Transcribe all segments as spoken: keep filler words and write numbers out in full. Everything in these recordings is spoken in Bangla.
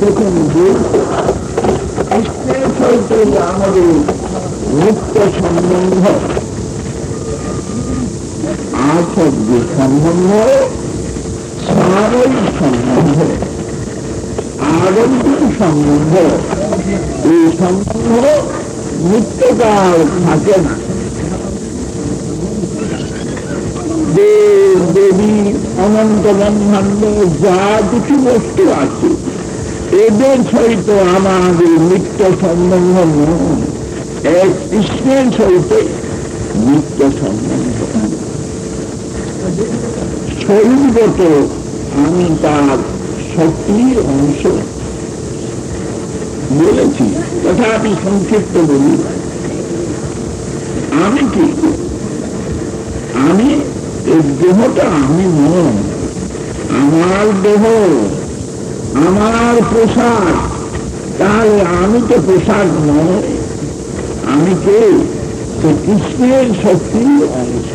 দেখুন যে কৃষ্ণের সহিত আমাদের নিত্য সম্বন্ধ আসব্য সম্বন্ধ, সাময়িক সম্বন্ধ, আগন্তুক সম্বন্ধ, এই সম্বন্ধ নিত্যকাল থাকে না। দেব দেবী অনন্ত ব্রহ্মাণ্ড যা কিছু বস্তু আছে এদের সহিত আমাদের নিত্য সম্বন্ধ নয়, এক কৃষ্ণের সহিত নিত্য সম্বন্ধ। স্বরূপগত আমি তার শক্তির অংশ বলেছি, তথাপি সংক্ষিপ্ত বলি। আমি কি? আমি এই দেহটা আমি নয়, আমার দেহ আমার পোশাক, তাহলে আমি তো পোশাক নয়। আমি কে? কৃষ্ণের শক্তির অংশ।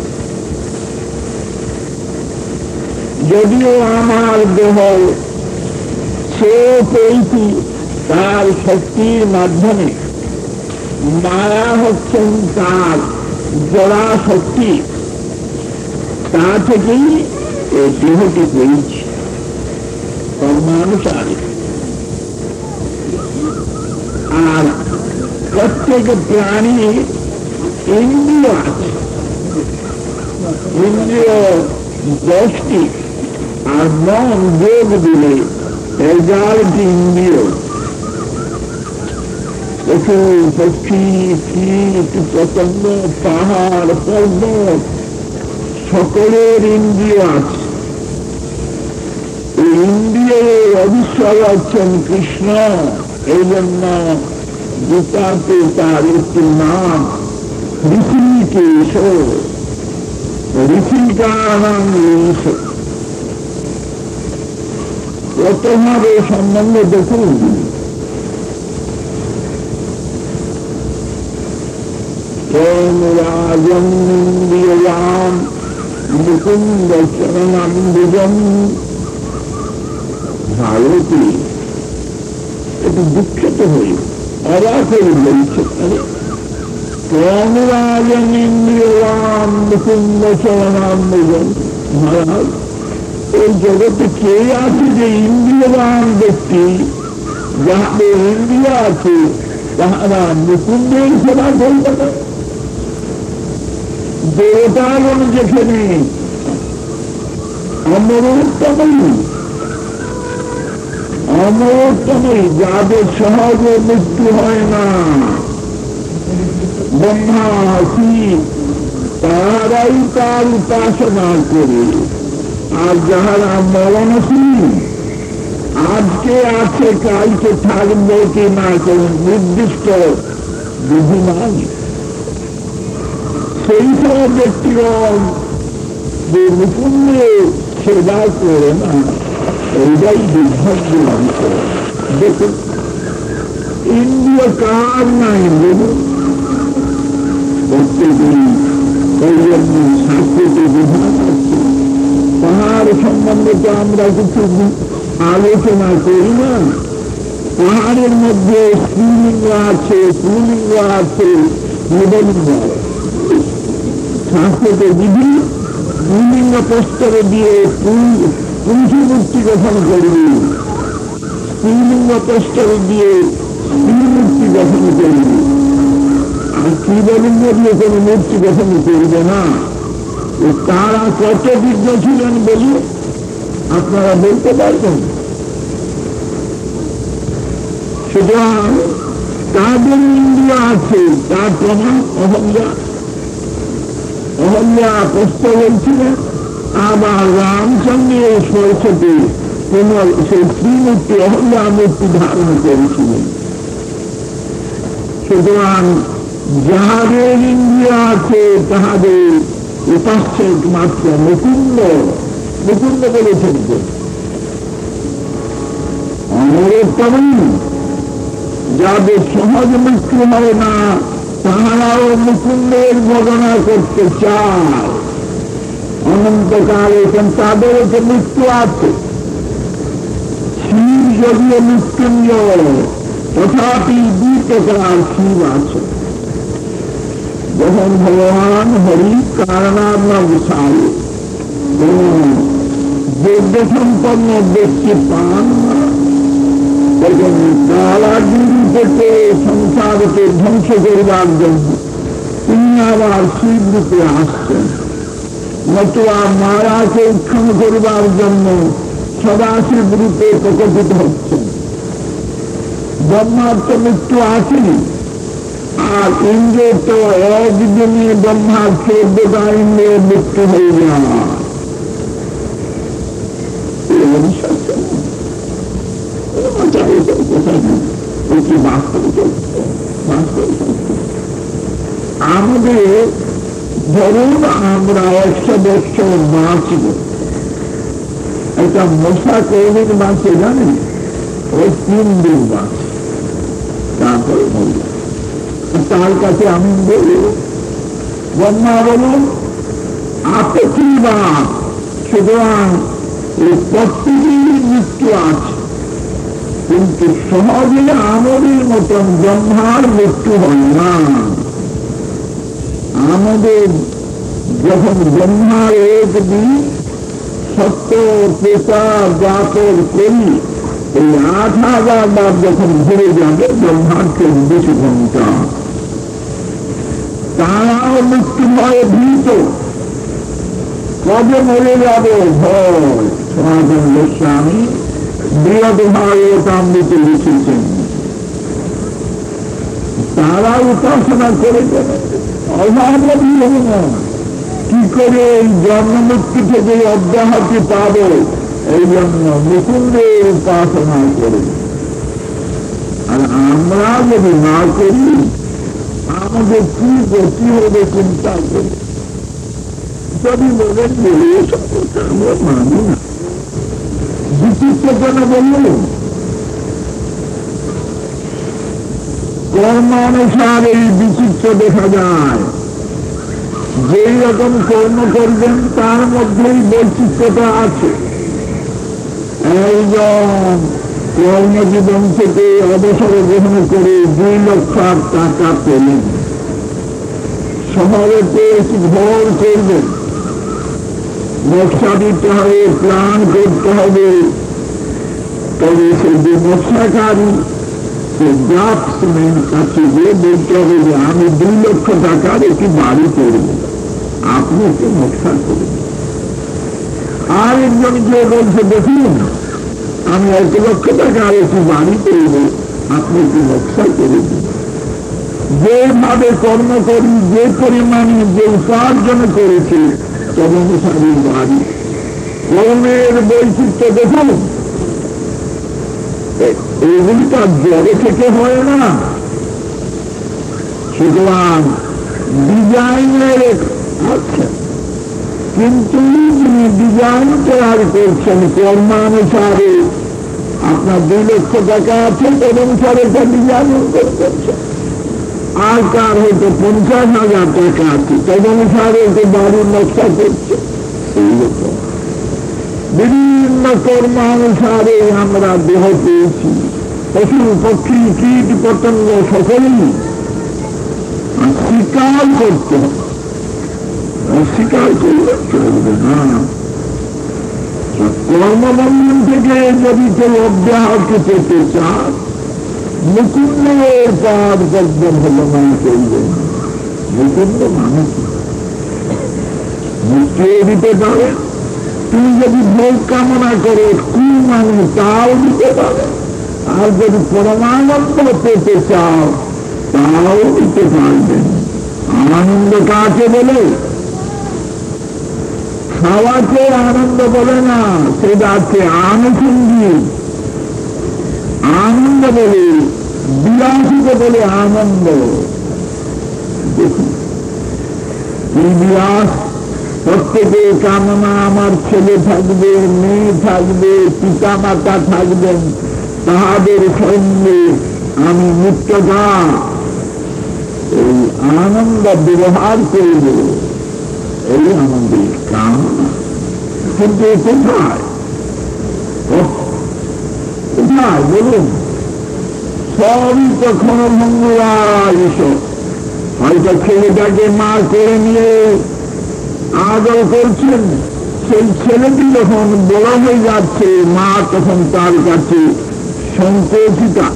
যদিও আমার দেহ সে পেয়েছি তার শক্তির মাধ্যমে, মায়া হচ্ছেন তার জড়া শক্তি, তা থেকেই এই দেহটি পেয়েছি কর্মানুসারে। আর প্রত্যেক প্রাণী ইন্দ্রিয় আছে, ইন্দ্রিয় দশটি, আর মন যোগ দিলে এগারোটি ইন্দ্রিয়। পশু পক্ষী কীট পতঙ্গ পাহাড় পর্বত সকলের ইন্দ্রিয় আছে। এই ইন্দ্রিয়ের অবিশ্বর হচ্ছেন কৃষ্ণ। এই জন্য গীতাতে তার একটি নাম ঋষিকেশ, ঋষিকানাম ঋষ। কতভাবে সম্বন্ধ দেখুন। রাজন্দ্রিয়াম মুকুন্দ চরণাম্বুজম। ভারতে একটু দুঃখিত হই, অবাক হয়ে বলছে, রাজন্দ্রিয়াম মুকুন্দ চরণাম্বুজম। মহারাজ, এই জগতে কে আছে যে ইন্দ্রিয়বান ব্যক্তি, যাহাদের ইন্দ্রিয় আছে তাহারা মুকুন্দের সেবা করবে না? দেবতাগণ যেখানে অমরোত্তমই, অমরোত্তমই যাদের সহজে মৃত্যু হয় না, ব্রহ্মা শিব, তাহারাই তার উপাসনা করে। আর যাহারা মরণশীল, আজকে আছে কালকে থাকবে কি না কোন নির্দিষ্ট বিধি নাই, সেই সব ব্যক্তিগণ যে মুকুন্দে সেবা করে না, এইটাই দুর্ভাগ্যের বিষয়। দেখুন, ইন্দ্রিয় কার নাই বলুন? প্রত্যেকেই এই জন্য শাস্ত্রতে বিধান আছে। পাহাড় সম্বন্ধে তো আমরা কিছু আলোচনা করি না। পাহাড়ের মধ্যে স্ত্রীলিঙ্গ আছে, পুলিঙ্গ আছে, নিবলিঙ্গ আছে। শাস্ত্রতে বিধি পুলিঙ্গ প্রস্তরে দিয়ে পুরুষী মূর্তি গঠন করবে, স্ত্রীলিঙ্গ প্রস্তরে দিয়ে স্ত্রী মূর্তি গঠন করবে, আর শিবলিঙ্গ দিয়ে কোন মূর্তি গঠন করবে না। তারা কত বিজ্ঞ ছিলেন বলি আপনারা বলতে পারবেন? সুতরাং তাদের ইন্দ্রিয় আছে, তার প্রমাণ অহল্যা। অহল্যা প্রশ্ন বলছিলেন, আবার রামচন্দ্রের সরস্বতী কোমল সেই শ্রীমূর্তি অহল্যা মূর্তি ধারণ করেছিলেন। সুতরাং যাহাদের ইন্দ্রিয় আছে তাহাদের উপাস্য একমাত্র মুকুন্দ। মুকুন্দ বলেছেন যে অমরোত্তমই, যাদের সহজ মৃত্যু হয় না তাহারাও মুকুন্দের ভজনা করতে চায়। অনন্তকাল এখন তাদের মৃত্যু আছে। শিব যদিও মৃত্যুঞ্জয়, তথাপি দুই প্রকার শিব আছে। যখন ভগবান হরি কারণার নাম ছাড়ে যোগ্য সম্পন্ন ব্যক্তি পান না, তখন কালাগিরি থেকে সংসারকে ধ্বংস করবার জন্য তিনি আবার শিব রূপে আসছেন, নতুবা মায়াকে উৎক্ষণ করবার জন্য সদাশিব রূপে প্রকটিত হচ্ছেন। ব্রহ্মার তো মৃত্যু আসেনি, আর ইন্দ্র তো একদিনে ব্রহ্মার চোদ্দটা ইন্দ্রের মৃত্যু হয়ে যায়। আমাদের ধরুন আমরা একশো বছর বাঁচব, একটা মশা কৌমিক বাঁচে জানেন, ওই তিন দিন বাঁচে, তারপরে মরল। তার কাছে আমি বলি, ব্রহ্মা বলুন আপত্তিবাদ, সুতরাং এই প্রত্যেকেরই মৃত্যু আছে, কিন্তু সহজে আমাদের মতন ব্রহ্মার মৃত্যু হয় না। আমাদের যখন ব্রহ্মার একদিন সত্য পেশা জাতর করি, এই আট হাজার বার যখন ঘুরে যাবে ব্রহ্মার চব্বিশ ঘন্টা, তারাও মৃত্যু ভয়ে ভীত, কবে মরে যাবে ভয়। সনাতন গোস্বামী বৃহৎ ভাগবতামৃত লিখেছেন, তারা উপাসনা করে অভাবী হবে না, কি করে এই জন্ম মৃত্যু থেকে অব্যাহতি পাব, এই জন্য মুকুন্দের উপাসনা করে। আর আমরা যদি না করি আমাদের কি গতি হবে চিন্তা করি। যদি বলেন বলে সকলকে আমরা মানি না, বিচিত্র কেন বলল? কর্মানুসার এই বিচিত্র দেখা যায়, যেই রকম কর্ম করবেন তার মধ্যেই বৈচিত্রতা আছে। একজন কর্মজীবন থেকে অবসর গ্রহণ করে দুই লক্ষ টাকা পেলেন, শহরেতে একটি ঘর করবেন, নকশা দিতে হবে, প্ল্যান করতে হবে, তবে সে যে নকশাকারী সে ড্রাফটসম্যান কাছে গিয়ে বলতে হবে যে আমি দুই লক্ষ টাকার একটি বাড়ি করব, আপনি একটু নকশা করবেন। আর একজন গিয়ে বলছে দেখুন আমি এক লক্ষ টাকার একটি বাড়ি করব, আপনি একটু নকশা করে দিন। যেভাবে কর্ম করি, যে পরিমাণে যে উপার্জন করেছে তদনুসারী বাড়ি। কর্মের বৈচিত্র্য দেখুন, এগুলি তার জড়ে থেকে হয় না, সুতরাং ডিজাইনের আছে, কিন্তু যিনি ডিজাইন তৈরি করছেন কর্মানুসারে, আপনার দুই লক্ষ টাকা আছে তদনুসারে একটা ডিজাইন করছে, আর কার হয়তো পঞ্চাশ হাজার টাকা আছে তদনুসারে একটা বাড়ির নকশা করছে। সেই রকম বিভিন্ন কর্মানুসারে আমরা দেহ পেয়েছি, পশু পক্ষী কীট পতঙ্গ সকলেই স্বীকার করতে হবে, অস্বীকার করলে চলবে না। কর্মবন্ধন থেকে যদি কেউ অব্যাহত পেতে চান, মুকুন্দের পাদ পদ্ম ভগবান করবে না। মুকুন্দ মানুষ মুক্তিও দিতে পারে, তুমি যদি ভোগ কামনা করো কু মানে তাও দিতে পারে, আর যদি পরমানন্দ পেতে চাও তাও দিতে পারবেন। আনন্দ কাকে বলে? খাওয়াকে আনন্দ বলে না, সেটা আছে আনুষঙ্গিক আনন্দ বলে, বিলাসিত বলে আনন্দ। দেখুন এই বিলাস, প্রত্যেকের কামনা আমার ছেলে থাকবে, মেয়ে থাকবে, পিতা মাতা থাকবেন, তাহাদের সঙ্গে আমি মুক্ততা এই আনন্দ ব্যবহার করব, এই আমাদের কামনা। কিন্তু কোথায় কোথায় বলুন? সবই তো ক্ষণভঙ্গুরা এসব। হয়তো ছেলেটাকে মা করে নিয়ে আদর করছেন, সেই ছেলেটি যখন বড় হয়ে যাচ্ছে মা তখন তার কাছে সংকোচিতা,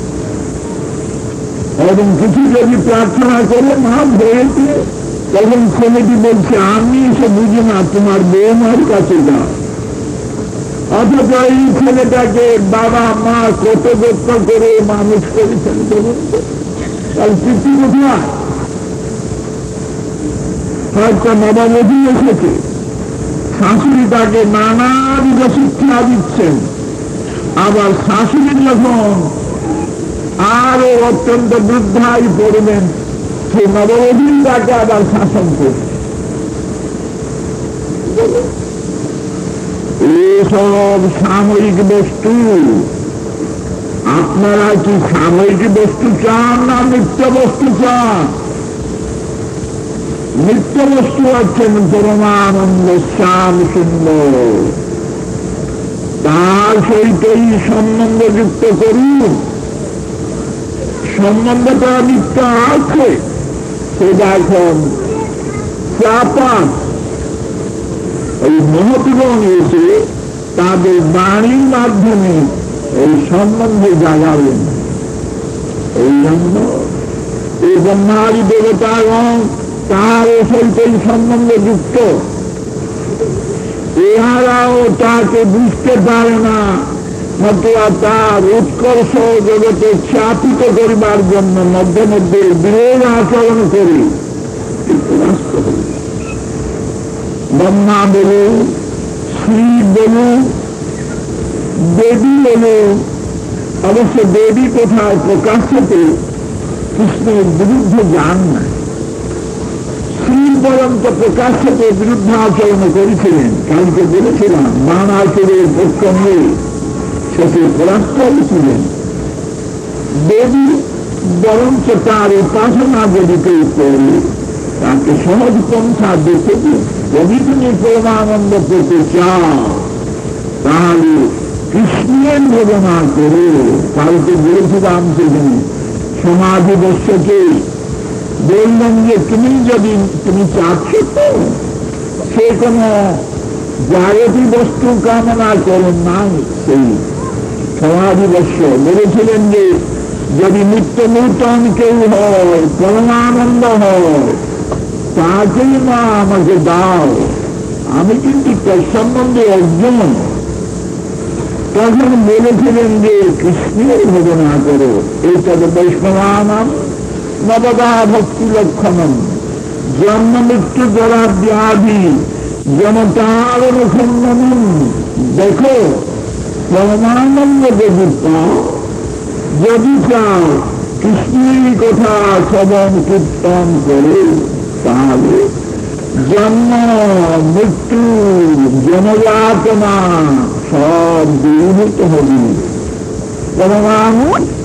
এবং কিছু যদি প্রার্থনা করে মা ভয়েতে, তখন ছেলেটি বলছে আমি এসে বুঝি না, তোমার বৌমার কাছে যাও। অথচ এই ছেলেটাকে বাবা মা কত যত্ন করে মানুষ করেছেন, তার পিতৃ কোথায়? হয়তো নববধূ এসেছে, শাশুড়ি তাকে নানাবিধ শিক্ষা দিচ্ছেন, আবার শাশুড়ি যখন আরো অত্যন্ত বৃদ্ধাই পড়বেন, সেই নববধূ তাকে আবার শাসন করছে। এসব সাময়িক বস্তু। আপনারা কি সাময়িক বস্তু চান না নিত্য বস্তু চান? নিত্য বস্তু আছেন পরমানন্দ শ্যাম সুন্দর, তার সহিতই সম্বন্ধ যুক্ত করুন। সম্বন্ধটা নিত্য আছে, সেটা এখন চাপা। এই মহৎগণ এসে তাদের বাণীর মাধ্যমে এই সম্বন্ধে জাগাবেন। এই জন্য এই ব্রহ্মাদি দেবতাগণ তার সহিত এই সম্বন্ধে যুক্ত। ইহারাও তাকে বুঝতে পারে না, নতুবা তার উৎকর্ষ জগতে চাপিত করিবার জন্য মধ্যে মধ্যে বিরোধ আচরণ করে। ব্রহ্মা বলুন, শিব বলুন, দেবী বলুন, অবশ্য দেবী কোথায় প্রকাশ্যতে কৃষ্ণের বিরুদ্ধে যান না, শিব পর্যন্ত প্রকাশ্যতে বিরুদ্ধে আচরণ করেছিলেন। কালকে বলেছিলাম বাণাসুরের পক্ষ নিয়ে শেষে পরাস্ত হয়েছিলেন। দেবী বরঞ্চ তার উপাসনা যদি কেউ করে তাকে সহজ পন্থা দেখে যদি তুমি পরমানন্দ পেতে চাও তাহলে কৃষ্ণের ভজনা করে। কালকে বলেছিলাম সেখানে সমাধি বস্যকে বললেন যে তুমি যদি তুমি চাচ্ছ তো সে কোনো জাগতিক বস্তু কামনা করেন নাই। সেই সমাধি বস্য বলেছিলেন যে যদি নিত্য নূতন কেউ হয়, পরমানন্দ হয়, তাকেই মা আমাকে দাও, আমি কিন্তু তার সম্বন্ধে অর্জন। তখন বলেছিলেন যে কৃষ্ণের ভজনা করো, এইটা তো বৈষ্ণবানাম নবদা ভক্তি লক্ষণম, জন্ম মৃত্যু জরা ব্যাধি জনতার অনুসন্ধানম। দেখো পরমানন্দ যদি পাও, যদি চাও কৃষ্ণের কথা শ্রবণ কীর্তন করে, তাহলে জন্ম মৃত্যু জনযাতনা সব দূরীভূত হবে। পরমানন্দ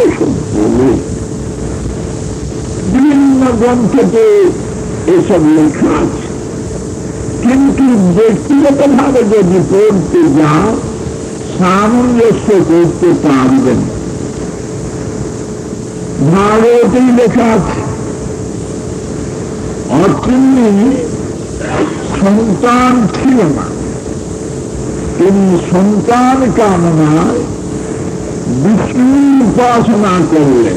বিভিন্ন গ্রন্থতে এসব লেখা আছে, কিন্তু ব্যক্তিগত ভাবে যদি পড়তে যাও সামঞ্জস্য করতে পারবেন। ভারতেই লেখা আছে অর্থনী সন্তান ছিল না, তিনি সন্তান কামনায় বিষ্ণুর উপাসনা করলেন।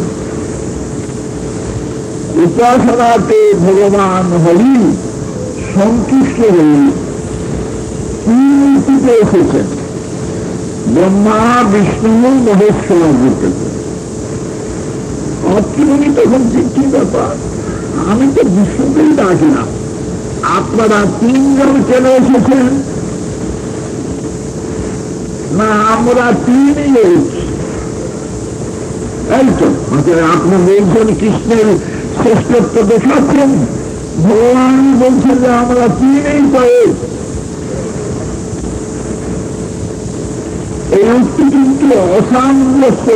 উপাসনাতে ভগবান হরি সন্তুষ্ট হয়ে তিনটিতে এসেছেন, ব্রহ্মা বিষ্ণু মহেশ্বর রূপে। অর্থনী তখন কি ব্যাপার, আমি তো বিষ্ণুকেই ডাকি না, আপনারা তিনজন কেন এসেছেন? না আমরা তিনই এসেছি। এই তো আপনি বলছেন কৃষ্ণের শ্রেষ্ঠত্ব দেখাচ্ছেন, ভগবান বলছেন যে আমরা তিনই পাই। এই উক্তি কিন্তু অসামঞ্জস্য।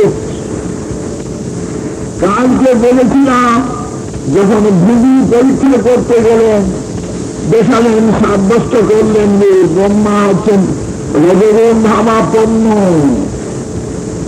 কালকে বলেছিলাম যখন ভূমি পরীক্ষা করতে গেলেন দেখালেন, সাব্যস্ত করলেন যে ব্রহ্মা হচ্ছেন রজগুণ ভাবাপন্ন,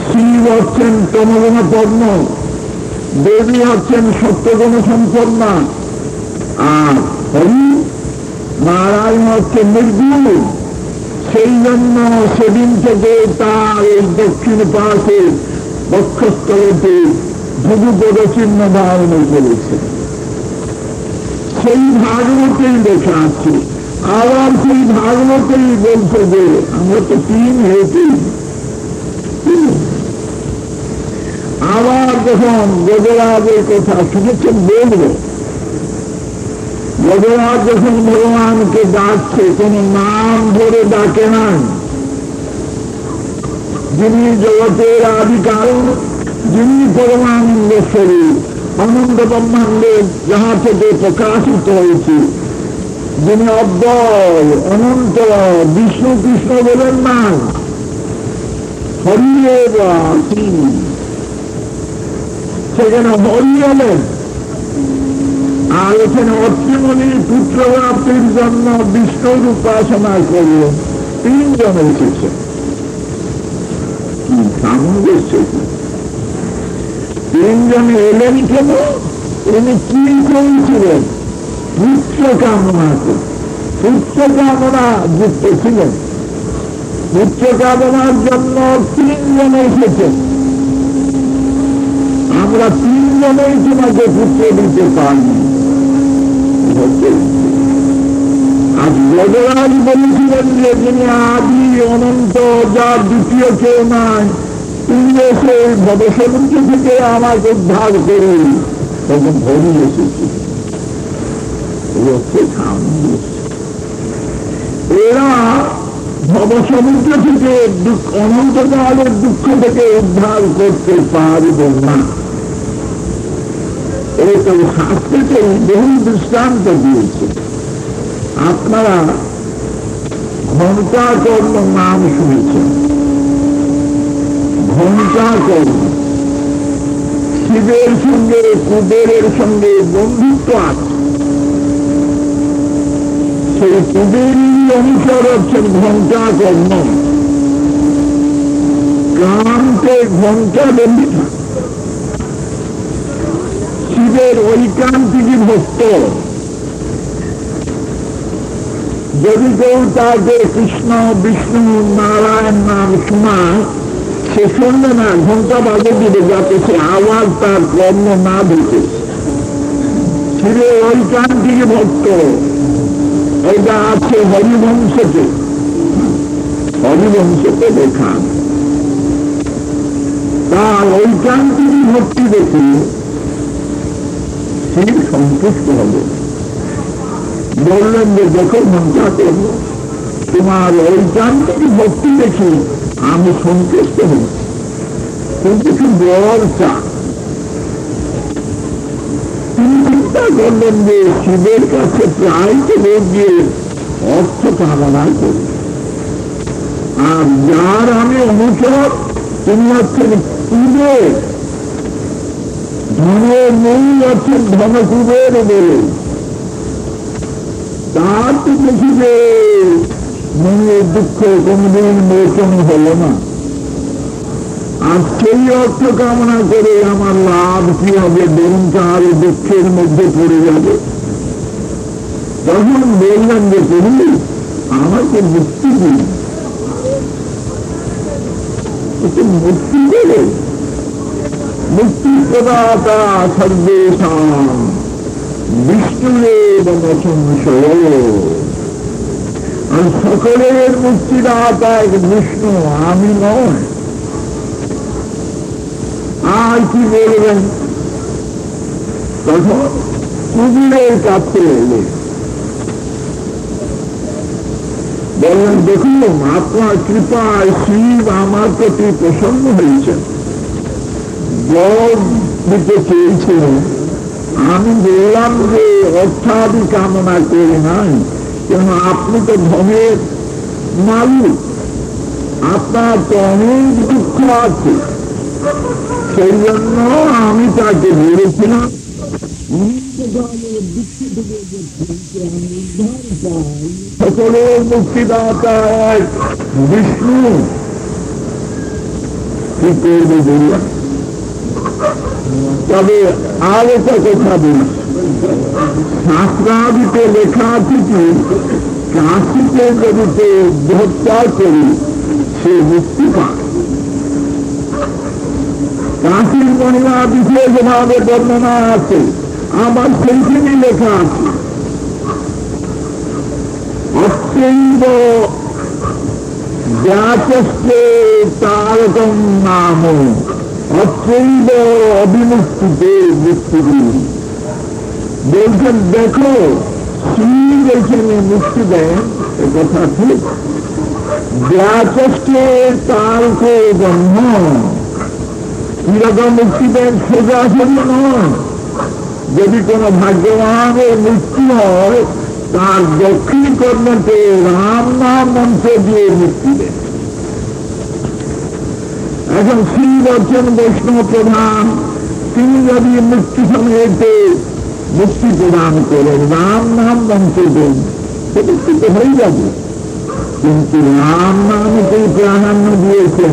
শিব হচ্ছেন তমগুণপূর্ণ, দেবী হচ্ছেন সত্যগুণ সম্পন্না, আর হরি নারায়ণ হচ্ছে নির্গুণ। সেই জন্য সেদিন থেকে তার এই দক্ষিণ পাশে বক্ষস্থলেতে ভুগুপদ চিহ্ন ধারণ করেছে। সেই ভাগবতেই লেখা আছে। আবার সেই ভাগবতেই বলছে যে আমরা তো তিন হয়েছি। আবার যখন গজরাজের কথা শুনেছেন বলবো, গজরাজ যখন ভগবানকে ডাকছে কোন নাম ধরে ডাকে নাই, যিনি জগতের আদি কারণ, যিনি পরমানন্দ স্বরূপ, অনন্ত ব্রহ্মাণ্ডের যাহা থেকে প্রকাশিত হয়েছে, যিনি অব্যয় অনন্ত বিষ্ণু কৃষ্ণ বলেন না, হরিয়ে সেখানে হরি হলেন। আর এখানে অত্রিমণির পুত্র প্রাপ্তির জন্য বিষ্ণুর উপাসনা করলেন। তিনজন এসেছে, কি সামঞ্জস্য! তিনজন এলেন কেন? তিনি কি করেছিলেন? পুত্র কামনা করে, পুত্র কামনা যুক্ত ছিলেন। পুত্র কামনার জন্য তিনজন এসেছেন। আমরা তিনজনেই তোমাকে পুত্র দিতে পারি। আর গজরাজ বলেছিলেন যে যিনি আদি অনন্ত, যার দ্বিতীয় কেউ নাই, তিনি এসে ভবসমুদ্র থেকে আমাকে উদ্ধার করে, তখন হরি এসেছে। এরা ভবসমুদ্র থেকে অনন্তকালের দুঃখ থেকে উদ্ধার করতে পারব না। এই তো শাস্ত্রকে বহু দৃষ্টান্ত দিয়েছে। আপনারা ঘণ্টাকর্ণ নাম শুনেছেন। ঘণ্টাকর্ণ শিবের সঙ্গে কুবেরের সঙ্গে বন্ধুত্ব আছে। সেই কুবেরই অনুসর হচ্ছেন ঘণ্টাকর্ণ। কানকে ঘণ্টা বন্ধু, শিবের ঐকান্তিকী ভক্ত। যদি কেউ তাকে কৃষ্ণ বিষ্ণু নারায়ণ নাম শোনায়, সে শুনবে না, ঘন্টা বাজে দিবে, যাতে সে আওয়াজ তার কর্ম না ঢুকে। শিবের ঐকান্তিকী ভক্ত, এটা আছে হরিবংশতে। হরিবংশতে লেখা। তার ঐকান্তিকী ভক্তি দেখে শিব সন্তুষ্ট হবে। বললেন যে দেখো মনটা করব, তোমার ঐকান্তিকী ভক্তি দেখি আমি সন্তুষ্ট হই, কিন্তু কি বল চা। তিনি চিন্তা করলেন যে শিবের কাছে প্রায় তো লোক গিয়ে অর্থ কামনা করি, আর যার আমি অনুসর তিনি হচ্ছেন কুবের। ধনের মূল হচ্ছেন ধনকুবের বলে। তার তো দেখি যে মনের দুঃখ কোনদিন মোচন হল না। আর সেই অর্থ কামনা করে আমার লাভ কি হবে? দরকার দুঃখের মধ্যে পড়ে যাবে। তখন বললেন যে প্রভু আমাকে মুক্তি দিন। মুক্তি দেবে, মুক্তি প্রদাতা সর্বেশাম বিষ্ণুরেব সংশয়। আর সকলের মুক্তিদাতা এক বিষ্ণু, আমি নয়। আর কি বলবেন? তখন কুবেরের কাছে এলে বললেন দেখুন আপনার কৃপায় শিব আমার প্রতি প্রসন্ন হয়েছেন, বর দিতে চেয়েছিলেন। আমি বললাম যে অর্থাদি কামনা করে নাই, কেন আপনি তো ধনের মালিক, আপনার তো অনেক দুঃখ আছে। সেই জন্য আমি তাকে বলেছিলাম সকলের মুক্তিদাতা এক বিষ্ণু, কি করবে বললাম। তবে আর একটা কথা বলি, শাস্ত্রাদিতে লেখা আছে কি কাশিতে যদি হত্যা করি সে মুক্তি পায়। কাশির মহিমা বিশেষভাবে বর্ণনা আছে, আমার সেইখানে লেখা আছে অত্যন্ত যাচস্তে তারকম নাম অত্যন্ত অবিমুক্তিতে মুক্তি বলছেন। দেখো শ্রী যেখানে মুক্তি দেন এ কথা ঠিক, যাচস্তে তারক ব্রহ্ম কিরকম মুক্তি দেন সোজা সোজা নয়। যদি কোন ভাগ্যবানের মৃত্যু হয় তার দক্ষিণ কর্মকে রাম নাম মন্ত্র দিয়ে মুক্তি দেন। এখন শ্রী বচ্চন বৈষ্ণব প্রধান তিনি যদি মুক্তি সময়েতে মুক্তি প্রদান করেন রাম নাম মন্ত্র দেন সেটা তো হয়ে যাবে, কিন্তু রাম নামকে প্রাধান্য দিয়েছেন।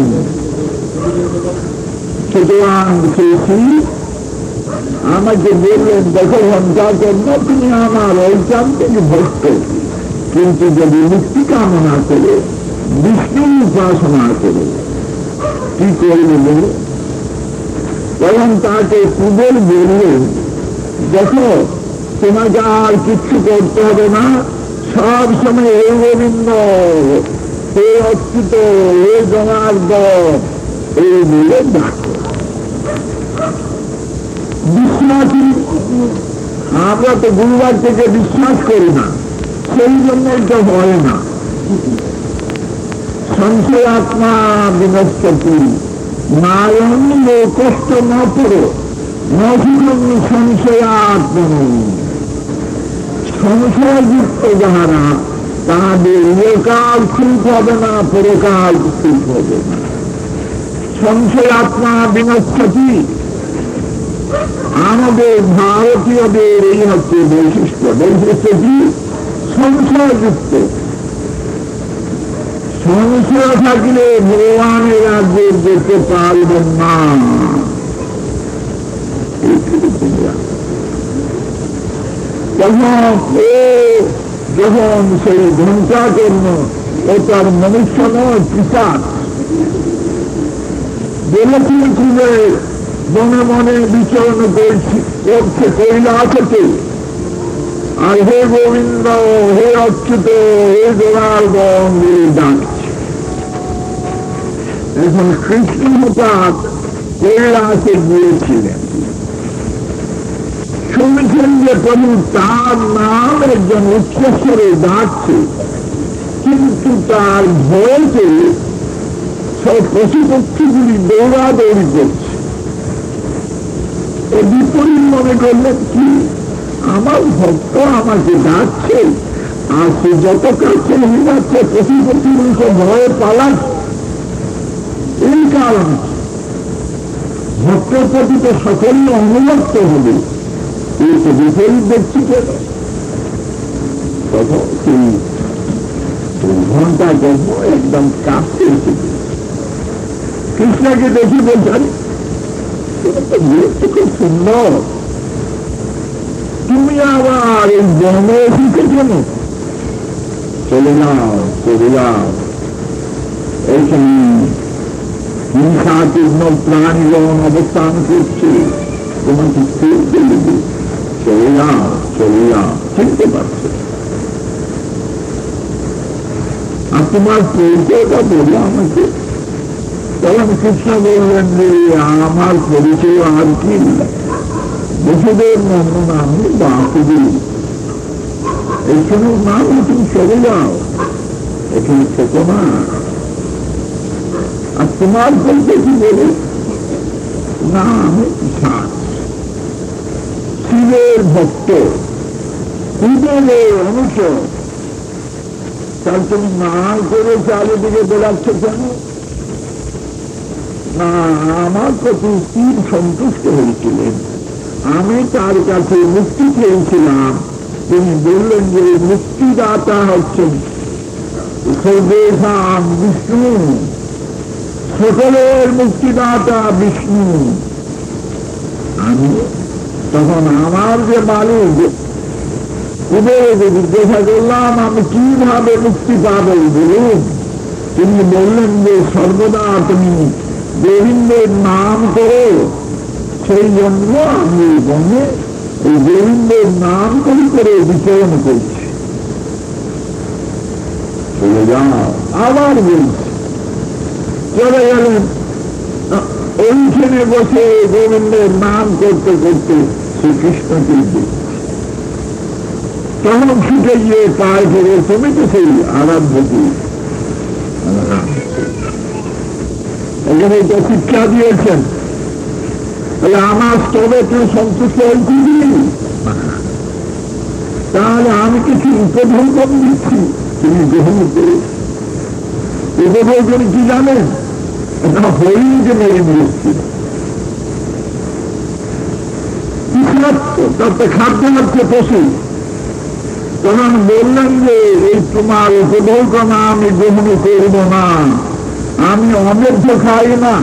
সুতরাং সেই আমাকে বললেন দেখো ঘন্টা কর্ম তুমি আমার ঐকান থেকে ভক্ত, কিন্তু যদি মুক্তি কামনা করে বিষ্ণু উপাসনা করে কি করবে বলে। তখন তাকে কুবের বললেন দেখো তোমাকে আর কিচ্ছু করতে হবে না, সব সময় হে গোবিন্দ হে অচ্যুত হে জনার্দন এই বলে ডাকো। বিশ্বাসী আমরা তো গুরুবার থেকে বিশ্বাস করি না, সেই জন্যই তো হয় না। সংশয় আত্মা বিনশ্বতি নায়ন কষ্ট না পড়ো নজরুল সংশয়াত্ম সংশয়যুক্ত যাহারা তাদের ইহকাল সুখ হবে না, পরকাল সুখ হবে না। সংশয় আত্মা বিনশ্বতি আমাদের ভারতীয়দের এই হচ্ছে বৈশিষ্ট্য। বৈশিষ্ট্য কি? সংশয়যুক্ত। সংশয় থাকলে ভগবানের রাজ্যে যেতে পারবেন না। তখন ও যখন সেই ঘন্টা কর্ম ও তার মনুষ্য নয় পিশাচ বলেছিল খুলে মনে মনে বিচরণ করছে কৈলাসে, আর হে গোবিন্দ হে অচ্যুত হে জনার্দন বলে ডাকছে। এখন কৃষ্ণ হঠাৎ কৈলাসে গিয়েছিলেন, শুনেছেন যে প্রভু তার নাম একজন উচ্চস্বরে ডাকছে, কিন্তু তার ভয়তে সব পশু পক্ষীগুলি দৌড়াদৌড়ি করছে। ও বিপরীত মনে করলেন কি আমার ভক্ত আমাকে ডাকছে, আর সে যত কাছে হয়ে যাচ্ছে পশু পক্ষীগুলি সব ভয়ে পালাচ্ছে। এই কারণ ভক্তের প্রতি তো সকলেই অনুরক্ত হবে, এই তো বিপরীত দেখছি কেন। তখন সেই ঘন্টা গল্প একদম কাঁপতে এসেছে। কৃষ্ণকে দেখি বলছেন খুব সুন্দর, তুমি আবার এই বনে এসেছে কেন? চলে যাও চলে যাও, এইখানে হিংসাতীর্ণ প্রাণীগণ অবস্থান করছে, তোমাকে ফিরতে দেবে, চলে যাও চলে যাও। চিনতে পারছে আর তোমার পরিচয়টা বললো আমাকে। তখন কৃষ্ণ বললেন যে আমার পরিচয় আর কি, বসুদেব নন্দন আমি বাসুদেব, এখানে নাম তুমি চলে যাও, এখানে থেকো না। আর তোমার বলতে কি বলে না আমি পিশাচ, শিবের ভক্ত, শিবের অনুচর, তার তুমি না করে চারিদিকে বেড়াচ্ছ কেন? না আমার প্রতি তীর সন্তুষ্ট হয়েছিলেন, আমি তার কাছে মুক্তি চেয়েছিলাম, তিনি বললেন যে মুক্তিদাতা হচ্ছেন সর্বেশাম বিষ্ণু সকলের মুক্তিদাতা বিষ্ণু আমি, তখন আমার যে মালিক কুবের জিজ্ঞাসা করলাম আমি কিভাবে মুক্তি পাবো বলুন। তিনি বললেন যে সর্বদা তুমি গোবিন্দের নাম করো, সেই জন্য আমি বনে এই গোবিন্দের নাম করে করে বিচরণ করছি। চলে যাও, আবার বলছি। চলে গেলেন, ওইখানে বসে গোবিন্দের নাম করতে করতে শ্রীকৃষ্ণকে দেখছি। তখন ছুটে গিয়ে পায় করে তুমি তো সেই আরাধ্যকে এখানে এটা শিক্ষা দিয়েছেন। তাহলে আমার স্তবে তুমি সন্তুষ্ট হয়েছি, তাহলে আমি কিছু উপঢৌকন দিচ্ছি, তুমি গ্রহণ করে। উপঢৌকন কি জানেন? এটা হরিণকে মেরে দিয়েছি, তাতে খাদ্য হচ্ছে পশু। তখন বললেন যে এই তোমার উপঢৌকন আমি গ্রহণ করব না, আমি অমেধ্য খাই না।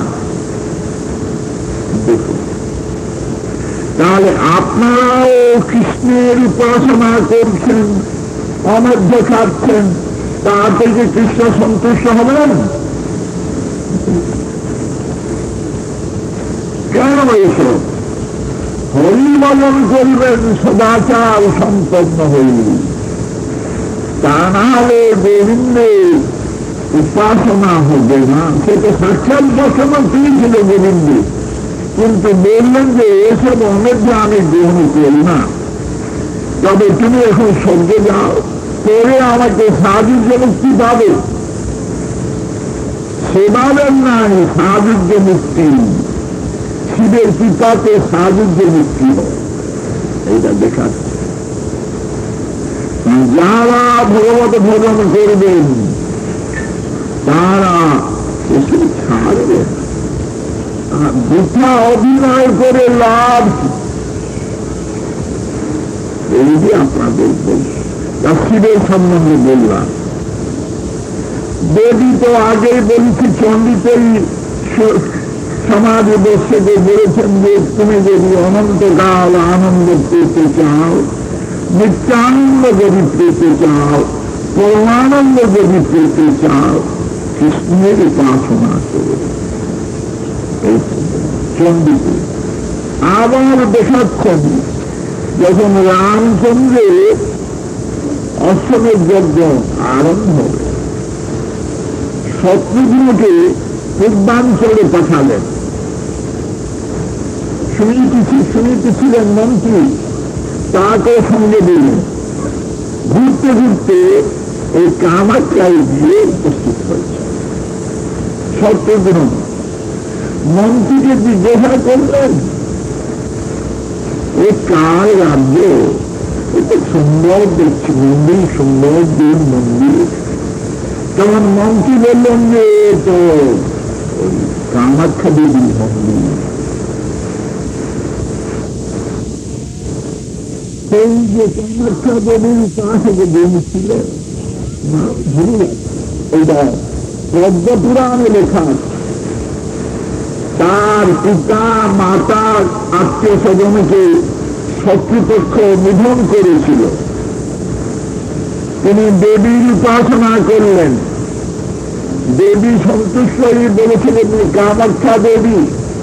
তাহলে আপনারাও কৃষ্ণের উপাসনা করছেন, অমেধ্য খাচ্ছেন, তাতে যে কৃষ্ণ সন্তুষ্ট হবেন? কেন এসব? হরিবলন করবেন সদাচার সম্পন্ন হইল, তা না হলে গোবিন্দের উপাসনা হবে না। সেটা সাক্ষাৎ উপাসনা পেয়েছিল গোবিন্দে, কিন্তু বললেন যে এসব অমেধ্য আমি গ্রহণ করি না। তবে তুমি এখন স্বর্গে যাও, পরে আমাকে সাহায্য মুক্তি পাবে। সেবাবেন নাই সাহায্য মুক্তি, শিবের কৃপাতে সাহায্য মুক্তি হয়, এইটা দেখাচ্ছে। যারা ভগবত ভজন করবেন তারা এসব ছাড়বেন। বৃথা অভিনয় করে লাভ, এই যে আপনাদের শিবের সম্বন্ধে বললাম। দেবী তো আগেই বলছি, চণ্ডীতেই সমাজে বসে বলেছেন যে তুমি যদি অনন্তকাল আনন্দ পেতে চাও, নিত্যানন্দ যদি পেতে চাও, পরমানন্দ যদি পেতে চাও, কৃষ্ণের উপাসনা করো। চণ্ডীতে আবার দেখাচ্ছেন যখন রামচন্দ্রের অশ্বমেধ যজ্ঞ আরম্ভ হবে, শত্রুঘ্নকে পূর্বাঞ্চলে পাঠালেন। শুনিতেছি শুনিতেছিলেন মন্ত্রী, তাকে সঙ্গে দিলেন। ঘুরতে ঘুরতে এই কামাখ্যায় গিয়ে উপস্থিত হয়েছে। শত্রুঘ্ন মন্ত্রীকে জিজ্ঞাসা করলেন, এই কার রাজ্য? এটা সুন্দর দেখছি মন্দির, সুন্দর দেব মন্দির। তখন মন্ত্রী বললেন যে তো কামাখ্যা দেবীর মন্দির। সেই যে কামাখ্যা দেবীর পাশে যে দেবী ছিল, এইটা পদ্মপুরাণে লেখা আছে। তার পিতা মাতা আত্মীয় স্বজনকে শত্রুপক্ষ নিধন করেছিল। তিনি দেবীর উপাসনা করলেন। দেবী সন্তুষ্ট হয়ে বলেছিলেন, কামাখ্যা দেবী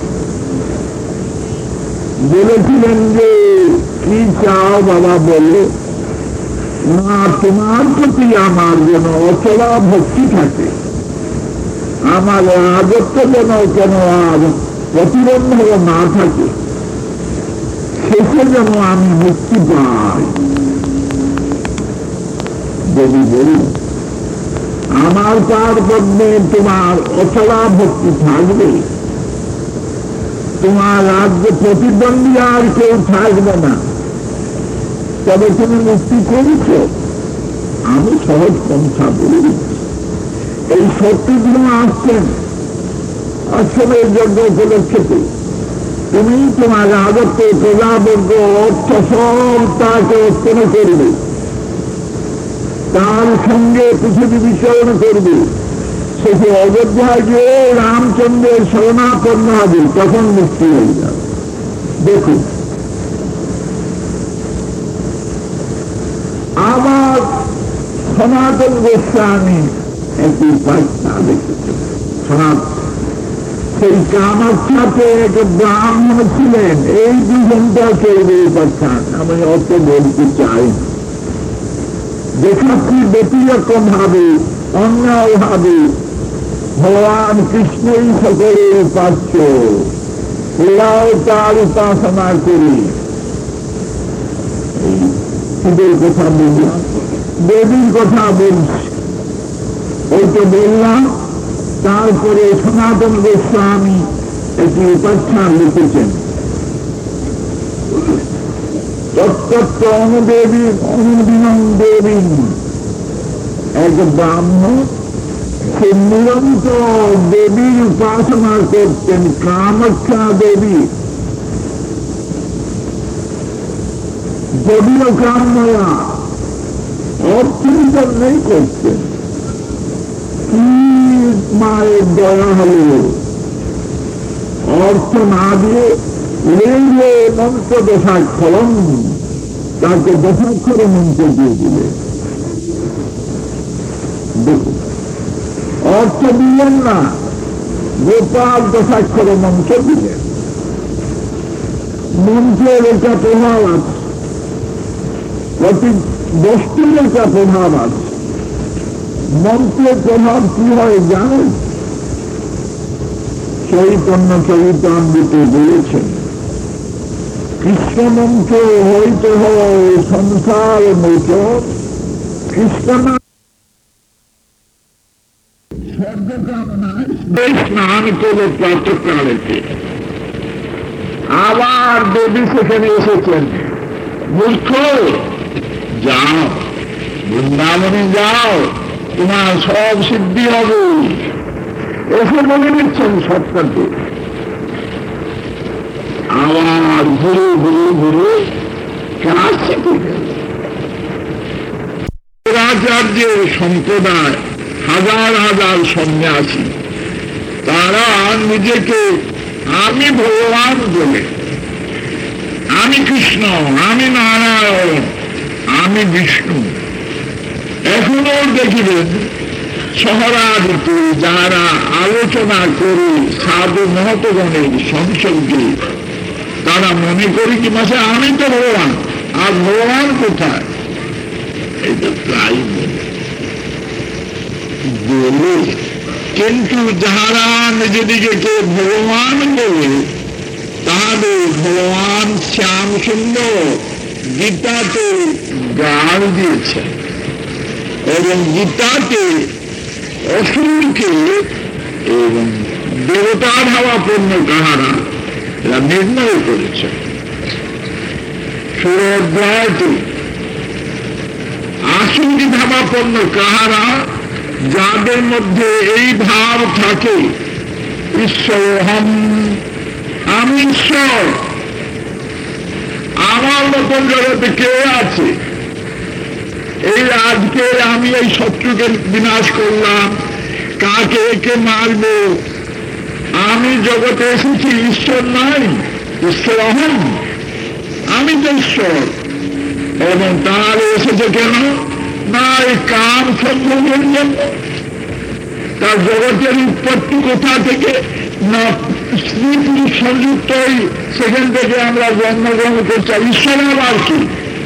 বলেছিলেন যে কি চাও বাবা বলো না, তোমার প্রতি আমার যেন অচলা ভক্তি থাকে, আমার রাজত্ব যেন কেন আর প্রতিবন্ধ না থাকে, শেষে যেন আমি মুক্তি পাই। দেবী বলি আমার তার পদ্মে তোমার অচলা ভক্তি থাকবে, তোমার রাজ্য প্রতিদ্বন্দ্বী আর কেউ থাকবে না, তবে তুমি মুক্তি করেছ, আমি সহজ পন্থা বলি। এই শত্রুঘ্ন আসছেন অশ্বমেধ যজ্ঞ উপলক্ষে, তুমি তোমার রাজত্ব প্রজাবর্গ অর্থ সব তাকে অর্পণ করবে, তার সঙ্গে পৃথিবী বিচরণ করবে, শেষে অযোধ্যায় গিয়ে রামচন্দ্রের শরণাপন্ন হবে, তখন মুক্তি হয়ে যাবে। দেখুন, আবার সনাতন গোস্বামী একটি উপাখ্যা দেখেছেন। সনাতন সেই কামাখ্যাতে এক ব্রাহ্মণ ছিলেন, এই দুজনটা কেউ উপাখ্যান আমি অত বলতে চাই না। দেখাচ্ছি ব্যতিরকম ভাবে, অন্যায় ভাবে ভগবান কৃষ্ণই সকলের উপাস্য, এরাও তার উপাসনা করি। শিবের কথা বললাম, দেবীর কথা বলছি, ওই তো বললাম। তারপরে সনাতন গোস্বামী একটি উপাখ্যান লিখেছেন, তত্ত্ব অনুদেবী অনুদিনং দেবী। এক ব্রাহ্মণ সে নিরন্তর দেবীর উপাসনা করতেন, কামাখ্যা দেবী। যদিও কাময়া অর্থিত নেই করতেন, কি মায়ের দয়া হল, অর্থ না দিয়ে লেলে মন্ত্র দশাক্ষরম, তাকে দশাক্ষর মন্ত্র দিয়ে দিলে। দেখুন, অর্থ দিলেন না, গোপাল দশাক্ষর মন্ত্র দিলেন। মন্ত্রের একটা প্রভাব আছে, প্রতি বস্তুর একটা প্রভাব আছে। মন্ত্রের প্রভাব কি হয় জানেন? চৈতন্য চরিতামৃতে বলেছেন, কৃষ্ণ মন্ত্র হইতে হয় সংসার মোচন, কৃষ্ণ স্নান করে প্রাতঃকালেতে। আবার দেবী সেখানে এসেছেন, মূর্খ যাও বৃন্দাবনে যাও, তোমার সব সিদ্ধি হবে। এসে বলে নিচ্ছেন সত্তাকে। আবার ঘুরে ঘুরে ঘুরে কাছে আচার্যের সম্প্রদায় হাজার হাজার সন্ন্যাসী, তারা নিজেকে আমি ভগবান বলে, আমি কৃষ্ণ, আমি নারায়ণ, আমি বিষ্ণু। এখনো দেখিবেন শহরাদিতে যারা আলোচনা করে সাধু মহতগণের সংসর্গে, তারা মনে করি কি মাসে আমি তো ভগবান, আর ভগবান কোথায়? এটা প্রায় বলে, কিন্তু যাহারা নিজেদিকে ভগবান বলে, তাহাদের ভগবান শ্যাম সুন্দর গীতাতে গান দিয়েছেন, এবং গীতাতে অসুরকে এবং দেবতা ভাবাপন্ন কাহারা এরা নির্ণয় করেছে। ষোড়ধ্যায়তে আসুরি ভাবাপন্ন কাহারা, যাদের মধ্যে এই ভাব থাকে ঈশ্বরহম, আমি ঈশ্বর, আমার মতন জগতে কে আছে? এই আজকে আমি এই শত্রুকে বিনাশ করলাম, কাকে কে মারব, আমি জগতে এসেছি, ঈশ্বর নাই, ঈশ্বর অহম, আমি তো ঈশ্বর। এবং তার এসেছে কেন না? এই কাম সম্ভবের জন্য। তার জগতের উৎপত্তি কোথা থেকে না? স্ত্রী পুরুষ সংযুক্ত, সেখান থেকে আমরা জন্মগ্রহণ করছি। ঈশ্বর আবার কি?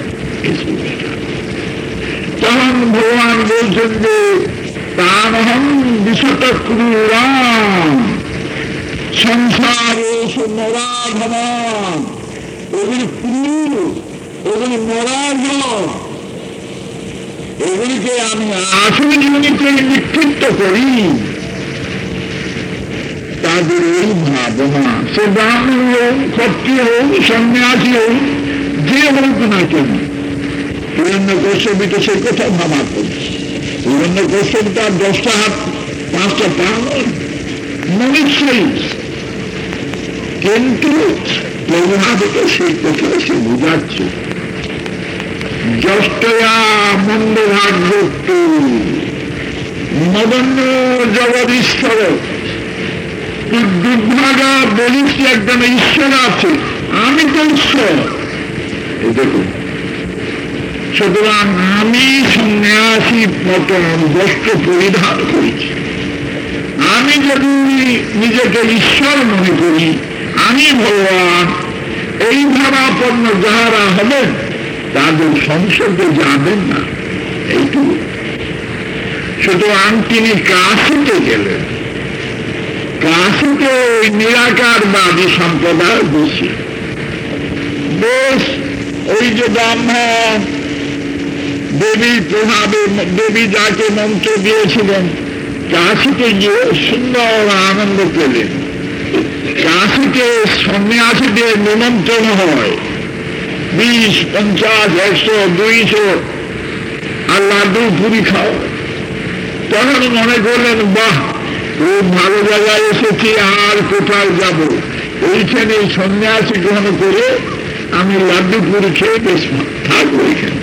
তখন ভগবান বলছেন যে তানহম বিশতক্রুরাম সংসারে নরাধমান, এগুলি ক্রূর, এগুলি নরাধ, এগুলিকে আমি আসল জীবনীকে নিক্ষিপ্ত করি। তাদের এই ভাবনা, সে ব্রাহ্মণ হোক, ক্ষত্রিয় হোক, সন্ন্যাসী হোক, যে হোক না কেন, হিরণ্যকশ্যপই তো সেই কথা ভাবা করছে। হিরণ্যকশ্যপ তার দশটা হাত পাঁচটা পা মনুষ্যই, কিন্তু প্রভাবকে সেই কথা সে বোঝাচ্ছে। যষ্টয়া মন্দ ভাগ্যক্ত মদন্য জগৎ ঈশ্বর, তুই দুর্ভাগা বলিস যে একজন ঈশ্বর আছে, আমি তো ঈশ্বর। এই দেখুন, সুতরাং আমি সন্ন্যাসী মতন বস্ত্র পরিধান করেছি, আমি যদি নিজেকে ঈশ্বর মনে করি, আমি ভগবান, এই ভাবাপন্ন যাহারা হবেন তাদের সংসদে যাবেন না, এইটুকু। সুতরাং তিনি কাশীতে গেলেন। কাশীতে ওই নিরাকারবাদী সম্প্রদায় বেশি, বেশ ওই যে ব্রাহ্মণ দেবী প্রভাবে দেবী যাকে মন্ত্র দিয়েছিলেন, কাশীতে গিয়ে সুন্দর আনন্দ পেলেন। কাশীতে সন্ন্যাসীদের নিমন্ত্রণ হয়, বিশ পঞ্চাশ একশো দুইশো আর লাড্ডু পুরি খাও। তখন মনে করলেন, বাহ, খুব ভালো জায়গায় এসেছি, আর কোথায় যাব, এইখানে সন্ন্যাসী গ্রহণ করে আমি লাড্ডু পুরি খেয়ে বেশ থাকবো এখানে।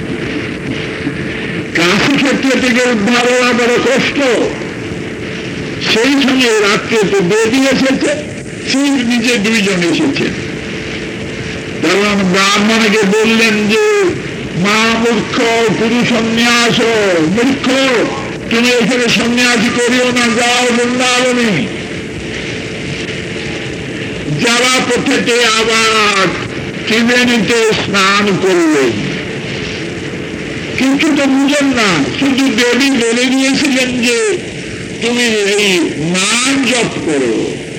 কাশী ক্ষেত্রে থেকে উদ্ধার হওয়া বড় কষ্ট। সেই সময় রাত্রে তো দেবী এসেছে, শিব নিজে দুইজন এসেছেন। তখন ব্রাহ্মণকে বললেন যে, মা মূর্খ, পুরু সন্ন্যাস মূর্খ, তুমি এখানে সন্ন্যাসী করিও না, যাও বৃন্দাবনে। যাওয়া পথেতে আবার ত্রিবেণীতে স্নান করলেন, কিন্তু তো বুঝেন না, শুধু দেবী বলে দিয়েছিলেন যে তুমি এই নাম জপ করো।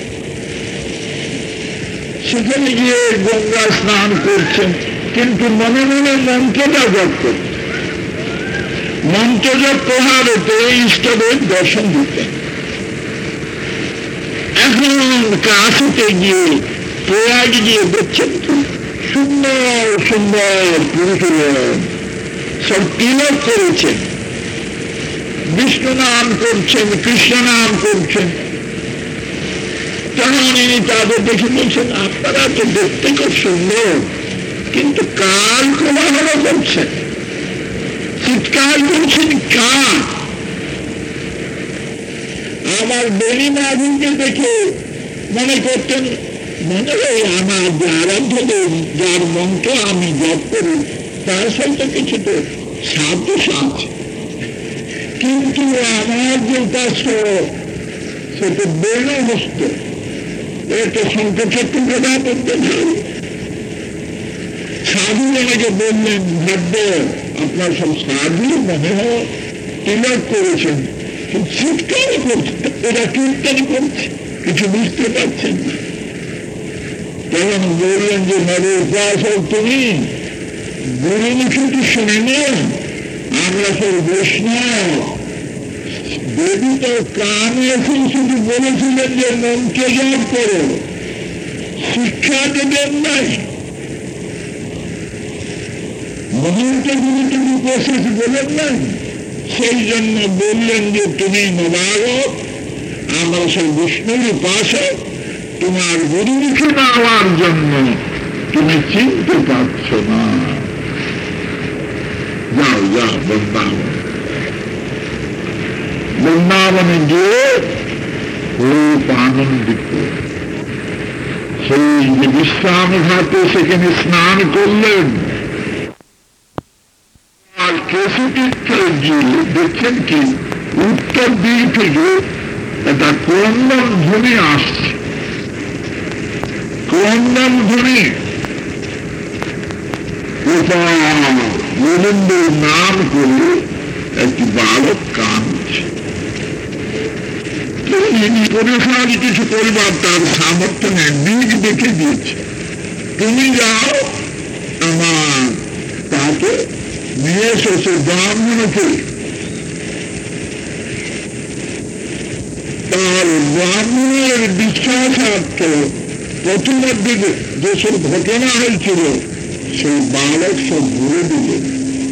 সেখানে গিয়ে গঙ্গা স্নান করছেন, কিন্তু মনে মনে মন্ত্রটা জপ করতেন। মন্ত্রজপ প্রভাবেতে ইষ্টদেব দর্শন দিতেন। এখন কাশীতে গিয়ে প্রয়াগ গিয়ে দেখছেন তো সুন্দর সুন্দর পুরুষেরা সব তিলক করেছেন, বিষ্ণু নাম করছেন, কৃষ্ণ নাম করছেন। তখন ইনি তাদের দেখে বলছেন, আপনারা তো দেখতে খুব সুন্দর, কিন্তু কাল কোলাহল করছেন, চিৎকার করছেন কার? আমার বেলি মাধুকে দেখে মনে করতেন, মনে হয় আমার যে আরাধ্যদেব, যার মন্ত্র আমি জপ করি, তার সাথে কিছু তো সাদৃশ্য আছে, কিন্তু আমার যে উপাস্য সে তো বেল হস্ত, এটা শঙ্করক্ষেত্র প্রদান করতে পারে। সাধু আমাকে বললেন, ভাগ্য আপনার সব সাধু মনে হয় তিলক করেছেন, চিৎকার করছে, এরা কীর্তন করছে, কিছু বুঝতে পারছেন না। তখন বললেন যে নরে উপাসক তুমি গুরুমুখী তো শুনে নেন, আমরা সব বৈষ্ণব। দেবী তো কানে এখন শুধু বলেছিলেন যে মন্ত্র জপ করো, শিক্ষা দেবেন নাই। মহন্তগুলি তুমি প্রসেস বলেন নাই, সেই জন্য বললেন যে তুমি নবাগত, আমরা সব বিষ্ণুর উপাসক, তোমার গুরুমুখী না হওয়ার জন্য তুমি চিনতে পারছ না। যাও যাও বৃন্দাবন। বৃন্দাবনে গিয়ে খুব আনন্দিত, সেই যে বিশ্রাম ঘাটে সেখানে স্নান করলেন। আর কেশতীর্থে গিয়ে দেখছেন কি উত্তর দিক থেকে একটা ক্রন্দন ধ্বনি আসছে, ক্রন্দন ধ্বনি। গোবিন্দের নাম করে একটি বালক কাঁদছে। পরিসরে কিছু পরিবার তার সামর্থ্য নেই, দিক দেখে দিয়েছে, তুমি যাও আমার তাকে নিয়ে এসো সে ব্রাহ্মণকে। তার ব্রাহ্মণের বিশ্বাসার্থ প্রথমের দিকে যেসব ঘটনা হয়েছিল সেই বালক সব ভুলে দিলেন।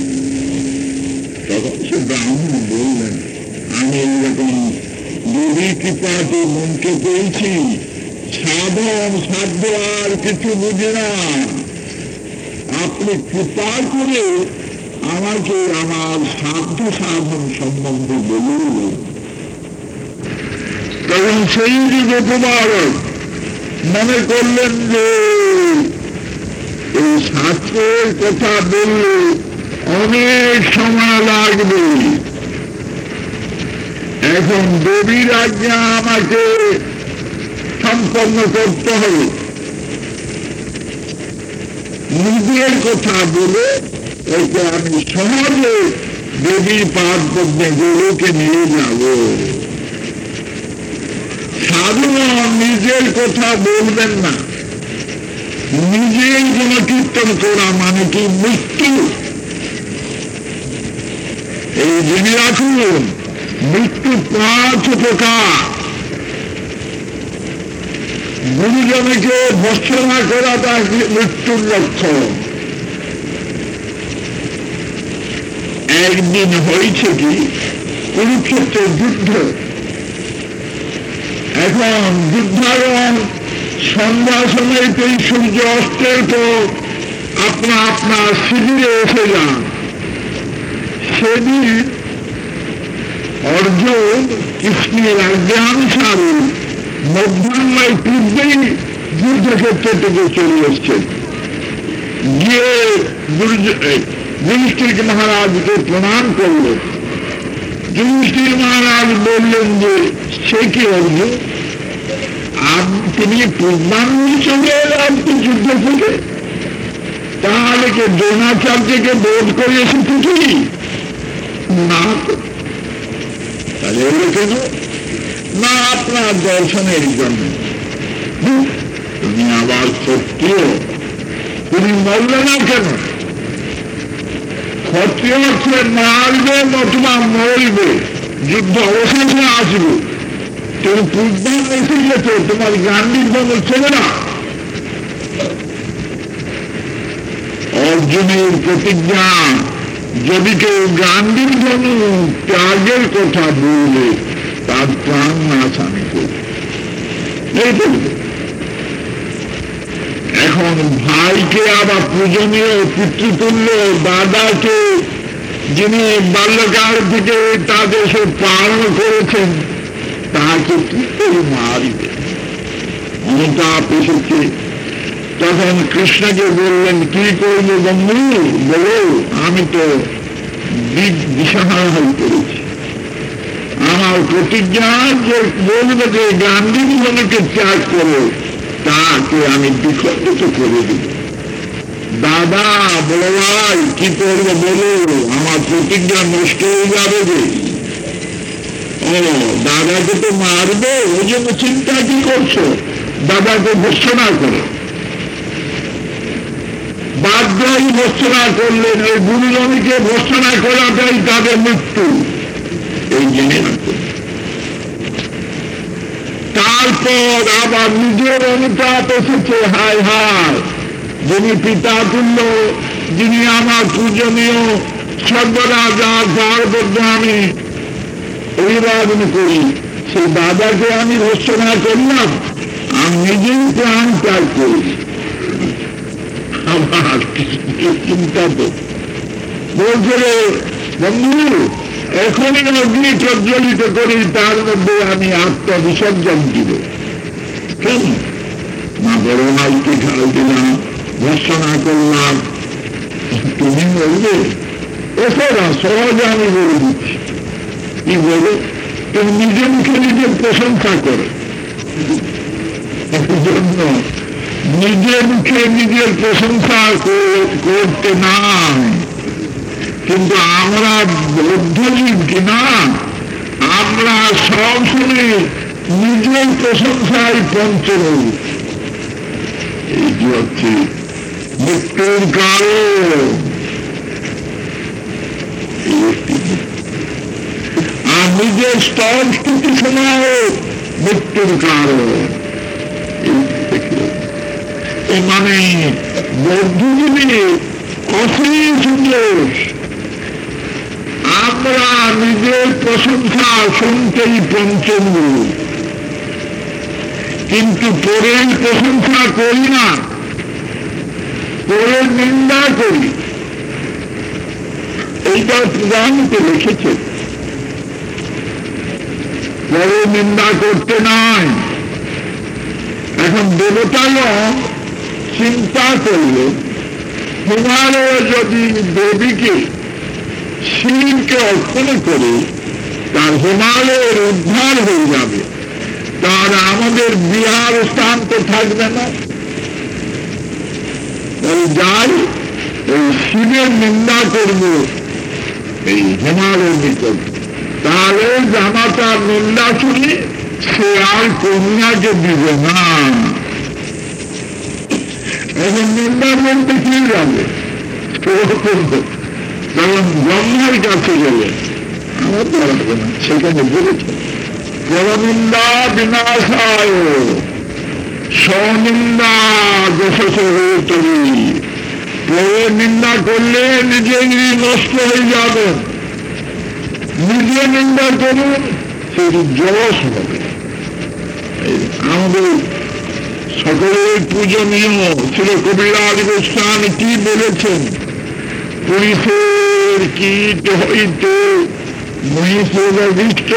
তখন সে ব্রাহ্মণ বললেন, আমি এইরকম দেবী কৃপাতে মন্ত্র পেয়েছি, সাধন সাধ্য আর কিছু বুঝি না, আপনি কৃপা করে আমাকে আমার সাধ্য সাধন সম্বন্ধে বলুন। তখন সেই যুগ উপবারক মনে করলেন যে এই শাস্ত্রের কথা বললে অনেক সময় লাগবে, এখন দেবীর আজ্ঞা আমাকে সম্পন্ন করতে হবে, নিজের কথা বলে একে আমি সহজে দেবীর পাদ পদ্মে গরুকে নিয়ে যাব। সাধুগণ নিজের কথা বলবেন না, নিজেই গুণকীর্তন করা মানে কি মৃত্যু। এই জেনে রাখুন, মৃত্যু পাঁচ প্রকার। গুরুজনকে ভর্ৎসনা করা তার মৃত্যুর লক্ষণ। একদিন হয়েছে কি কুরুক্ষেত্রের যুদ্ধ, এখন যুদ্ধারণ সন্ধ্যা সময়তেই সূর্য অস্তের পর আপনা আপনার শিবিরে এসে যান। সেদিন অর্জুন কৃষ্ণের আজ্ঞানুসারে মধ্যাহ্নের পূর্বেই যুদ্ধক্ষেত্র থেকে চলে এসছেন, গিয়ে যুধিষ্ঠির মহারাজকে প্রণাম করলেন। যুধিষ্ঠির মহারাজ বললেন যে সে কি অর্জুন, তিনি পূর্বাহ্নে চলে এলেন যুদ্ধ থেকে, তাহলে কে দ্রোণাচার্যকে বোধ করে এসেছে কি না? তাহলে এলো কেন না? আপনার দর্শনের জন্য। তুমি আবার সত্যিও তুমি মরলে না কেন? ক্ষত্রিয় হচ্ছে মারবে নতুবা মরবে, যুদ্ধ অবশেষে আসবে। তুমি পূর্বাহ্ন এসে গেছো, তোমার গান্ধীর জন্য ছেলে না। অর্জুনের প্রতিজ্ঞা, যদি কেউ গান্ধীর জন্য ত্যাগের কথা বলবে তার প্রাণ নাশ আমি করব। এখন ভাইকে আবার পূজনীয় পিতৃতুল্য দাদাকে, যিনি বাল্যকাল থেকে তাদের সে পালন করেছেন, তাকে কি করে মারিবে? অনুতাপ এসেছে। তখন কৃষ্ণকে বললেন, কি করবো বন্ধু বলো, আমি তো দিশাহারা হয়ে পড়েছি। আমার প্রতিজ্ঞা যে বলবে যে গান্ধীর জনকে ত্যাগ করো, তাকে আমি বিখণ্ডিত করে দেব। দাদা বলো ভাই কি করবো বলো, আমার প্রতিজ্ঞা নষ্ট হয়ে যাবে যে। ও দাদাকে তো মারবে, ওই জন্য চিন্তা কি করছো? দাদাকে ভর্ৎসনা করো। বাধ্যই ভর্ৎসনা করলেন, ওই গুরুজনকে ভর্ৎসনা করাটাই তাদের মৃত্যু, এই জেনে রাখুন। তারপর আবার নিজের অনুতাপ এসেছে, হায় হায়, যিনি পিতা তুল্য, যিনি আমার পূজনীয় সর্বদা যার পার্বত্য আমি অভিবাদন করি, সেই দাদাকে আমি ভর্ৎসনা করলাম, আমি নিজেই প্রাণ ত্যাগ করি। আমার চিন্তা তো বলছে রে বন্ধু, এখনই অগ্নি প্রজ্বলিত করি, তার মধ্যে আমি আত্মবিসর্জন দিব। কেন না? বড় ভাইকে ঢাল দিলাম, ভর্ৎসনা করলাম, তুমি বলবে এছাড়া সহজে আমি বলে দিচ্ছি। কি বলে? তুমি নিজে মুখে নিজের প্রশংসা করো, জন্য নিজের মুখে নিজের প্রশংসা করতে নাই। কিন্তু আমরা বৌদ্ধজীব কিনা, আমরা সব সময় নিজের প্রশংসায় পঞ্চরূপ। এই যে হচ্ছে মৃত্যুর কারণ। আর নিজের স্তর স্থিতি শোনাও মৃত্যুর কারণ। এই মানে বৌদ্ধজীবী অশেষ দোষ। আমরা নিজের প্রশংসা শুনতেই পঞ্চমূল, কিন্তু পরের প্রশংসা করি না, পরের নিন্দা করি। এইটা পুরাণকে লিখেছে। পরের নিন্দা করতে নাই। এখন দেবতাগণ চিন্তা করল, হিমালয় যদি দেবীকে শিবকে অর্পণ করে তার হিমালয়ের উদ্ধার হয়ে যাবে, তার আমাদের বিহার স্থান তো থাকবে না। যাই এই শিবের নিন্দা করব এই হিমালয়ের নিকট, তাহলে জামাতার নিন্দা শুনি সে আর কন্যাকে দিবে না। এখন নিন্দা বলতে কি যাবে, যখন ব্রহ্মার কাছে গেলে আমার তো লাগবে না, সেখানে বলেছে পরনিন্দা বিনাশায় স্বনিন্দা যশস হয়ে তরি। পরের নিন্দা করলে নিজেই নষ্ট হয়ে যাবে, নিজে নিন্দা করুন সেটি যশ হবে। আমাদের সকলের পূজনীয় ছিল কবিরাজ গোস্বামী কি বলেছেন, পুরুষের কীট হইতে মহিষের অভিষ্ট।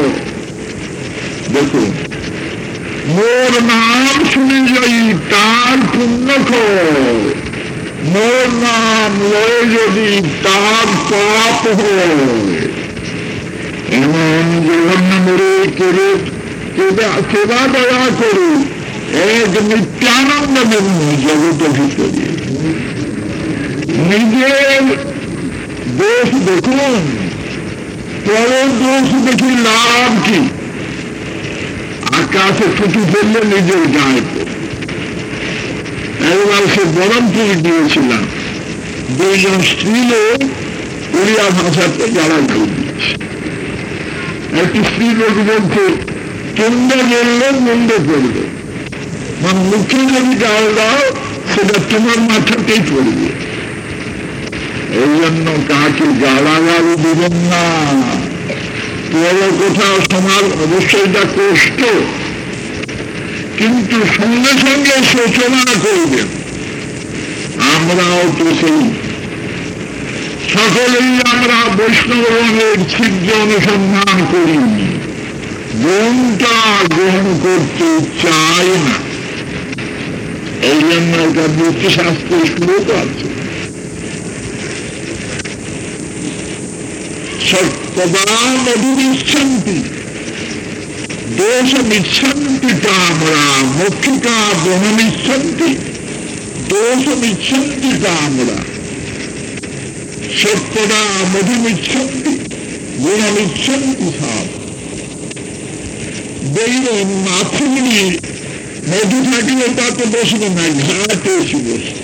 দেখুন, মোর নাম শুনে যাই তার পুণ্য খয়, মোর নাম লয় যদি তার পাপ হয়। এমন জঘন্য মরে কেড়ে সেবা দয়া করে এক নিত্যানন্দ ব্রহ্ম জগৎ ভিতরে নিজের দোষ দেখুন, পরের দোষ দেখি লাভ কি? আকাশে ছুটি ফেললে নিজের গায়ে। একবার সে বরমপুর গিয়েছিলাম, দুইজন স্ত্রীলোক উড়িয়া ভাষাতে যারা গাই দিয়েছে। একটি স্ত্রী লোক বলছে তোমরা বললে মন্দ করবে, মানে মুখে যদি গাল দাও সেটা তোমার মাথাতেই পড়বে। এই জন্য কাকে গালাগালি দিবেন না। পরে কোথাও সমাজ অবশ্যই এটা কষ্ট, কিন্তু সঙ্গে সঙ্গে সূচনা করবেন। আমরাও তো সেই সকলেই আমরা বৈষ্ণবের ছিদ্র অনুসন্ধান করি, গুণটা গ্রহণ করতে চাই না। এই জন্য এটা নীতিশাস্ত্রের শ্লোক আছে, সত্যদা মধুরিচ্ছন্তি দোষমিচ্ছন্তি কামরা, মক্ষিকা ব্রহ্মমিচ্ছন্তি দোষমিচ্ছন্তি কামরা। সত্যদা মধুমিচ্ছন্তি গুণমিচ্ছন্তি সাপ। দেখবেন মাথুনি মধু থাকলে তাতে বসবে না, ঘাটে এসে বসবে।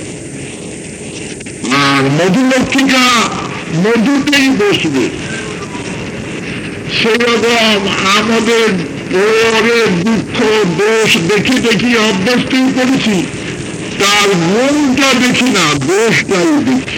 আর মধুলক্ষিকা মধুতেই বসবে। সেরকম আমাদের পরের দুঃখ দোষ দেখে দেখি অভ্যস্ত করেছি, তার গুণটা দেখি না, দোষটাই দেখি।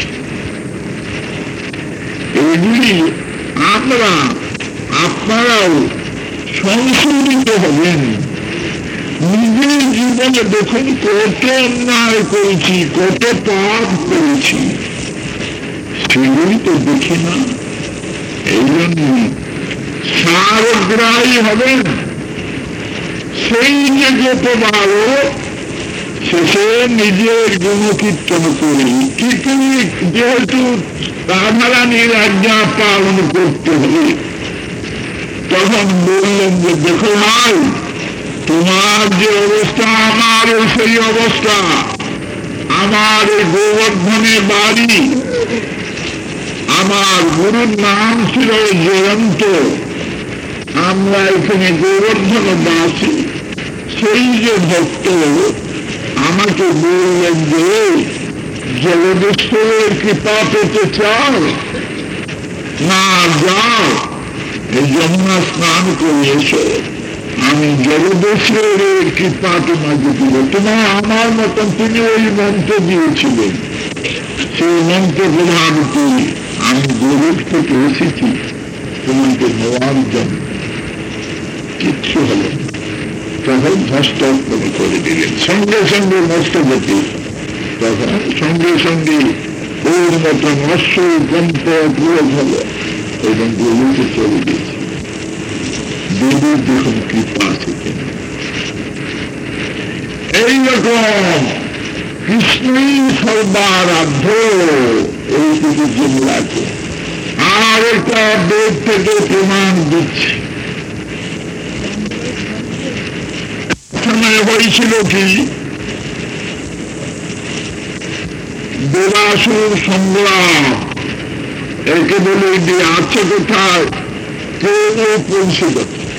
এগুলি আমরা আপনারাও সংশোধিত হবেন। নিজের জীবনে দেখুন কত অন্যায় করেছি, কত পাপ করেছি, সেগুলি তো দেখি না। এই জন্য সারগ্রাহী হবেন। সেই যে গোপবারও শেষে নিজের গুণকীর্তন করি, কি করি, যেহেতু রাধারানীর আজ্ঞা পালন করতে হবে। তখন বললেন যে দেখো ভাই, তোমার যে অবস্থা আমারও সেই অবস্থা। আমার এই গোবর্ধনের বাড়ি, আমার গুরুর নাম ছিল জয়ন্ত, আমরা এখানে গোবর্ধন বাসী। সেই যে ভক্ত আমাকে বললেন যে জলদেশ্বরের কৃপা পেতে চাও না, যাও এই যমুনা স্নান করে এসো, আমি জলদেশ্বরের কৃপা তোমাকে দিব। তোমার আমার মতন তিনি ওই মন্ত্র দিয়েছিলেন, সেই মন্ত্র প্রধান করি আমি গরিব থেকে এসেছি তোমাকে নেওয়ার জন্য। কিচ্ছু হল তখন ধস্ত করে দিলেন, সঙ্গে সঙ্গে নষ্ট হতে। তখন সঙ্গে সঙ্গে ওর মতন অশ্ব কম্প প্রয়োগ হল এবং গরুকে চলে গেছে। দিন আমাদের দেখুন কৃপা আছে কিনা। এইরকম কৃষ্ণই সর্বারাধ্য এইটুকু জেনে আছে। আর একটা বেদ থেকে প্রমাণ দিচ্ছে। সময় হয়েছিল কি দেবাসুর সংগ্রাম, একে বলে যে আছে কোথায় কেউ পৌঁছে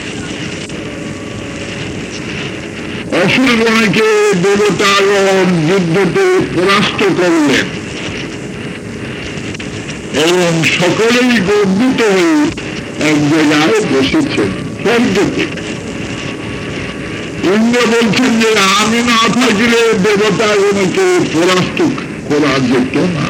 অসুরগণকে দেবতাগণ যুদ্ধতে পরাস্ত করলেন এবং সকলেই গর্বিত হয়ে এক জায়গায় বসেছেন স্বর্গতে। ইন্দ্র বলছেন যে আমি না থাকলে দেবতাগণকে পরাস্ত করা যেত না,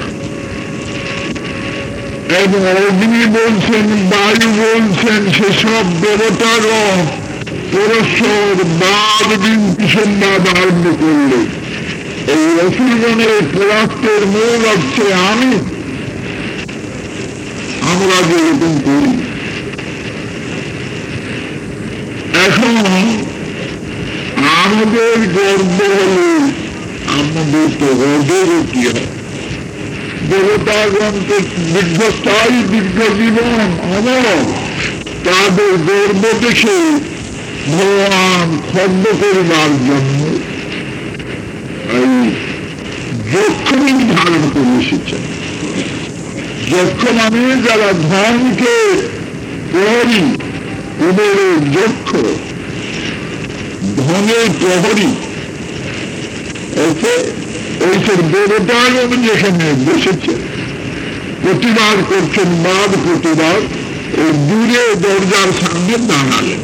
এবং অগ্নি বলছেন, বায়ু বলছেন, সেসব দেবতাগণ পরস্পর বাদ বিন্দু সংবাদ আরম্ভ করলে এই অসুরগণের পরাস্তের মূল হচ্ছে আমি। আমরা যেরকম করি এখন আমাদের গর্ব হলে আমাদের তো অধোগতি হয়। দেবতাগণকে দীর্ঘস্থায়ী দীর্ঘ জীবন অমর, তাদের গর্ব দেখে ভগবান খর্ব করিবার জন্য এই যক্ষণই ধারণ করে এসেছেন। যক্ষ মানে যারা ধনকে প্রহরী, ওদের যক্ষ ধনের প্রহরী। ওইসব দেবতাগণ যেখানে বসেছে প্রতিবাদ করছেন, বাদ প্রতিবাদ ওই দূরে দরজার সামনে দাঁড়ালেন।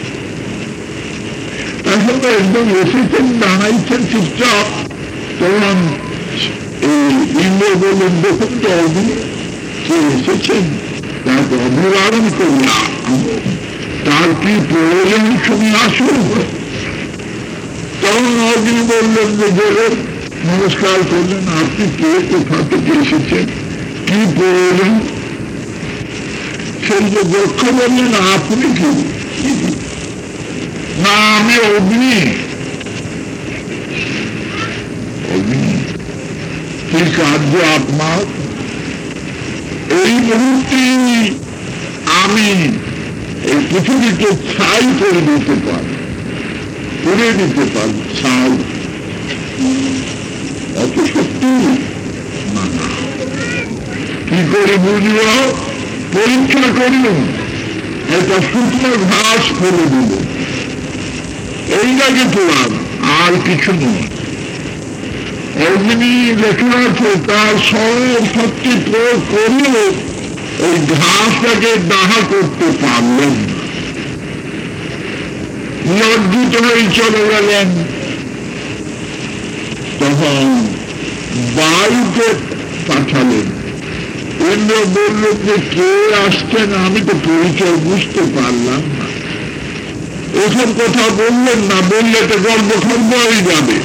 এখন একদম এসেছেন, দাঁড়াইছেন চুপচাপ। তখন এই ইন্দ্র বললেন, দেখুন তো অগ্নি কে এসেছেন, তাকে অভিবাদন করলাম, তার কি প্রয়োজন শুনে আসুন। তখন অগ্নি বললেন যে গেলেন, নমস্কার করলেন, আপনি কে, কোথা থেকে এসেছেন, কি প্রয়োজন। সেই যে দক্ষ বললেন, আপনি কি? না, আমি অগ্নি। অগ্নি কি কার্য আপনার? এই মুহূর্তে আমি এই পৃথিবীকে ছাই করে দিতে পারি, করে দিতে পারি ছাই। অত সত্যি না, কি করে বুঝব? পরীক্ষা করুন, একটা শুকনো ঘাস ফেলে দিল, এই লাগে তোলার, আর কিছু নয়। অগ্নি লেখা আছে, তার সব শক্তি প্রয়োগ করলে এই ঘাসটাকে দাহা করতে পারলেন না। লজ্জিত হয়ে চলে গেলেন। তখন বায়ুকে পাঠালেন। ইন্দ্র বললেন যে কে আসছেন, আমি তো পরিচয় বুঝতে পারলাম না। এসব কথা বললেন না, বললে তো গর্ব খর্ব হয়ে যাবে।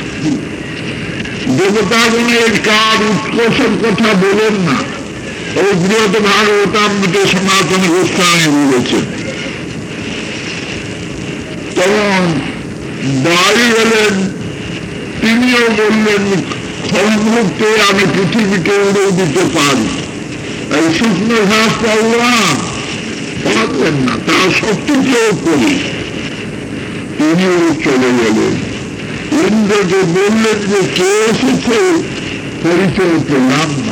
দেবতাগণের কার উৎকর্ষের কথা বলেন না। ওই বৃহৎ ভাগবতামৃতে সনাতন গোস্বামী বলেছেন। তখন বায়ু গেলেন, তিনিও বললেন ক্ষণমুহূর্তে আমি পৃথিবীকে উড়ে দিতে পারি, এই শুকনো ঘাসটা উড়ান, পারলেন না, তার শক্তি প্রয়োগ করি। তিনিও চলে গেলেন। ইন্দ্রকে বললেন যে কে এসেছে, পরিচয় পেলাম না।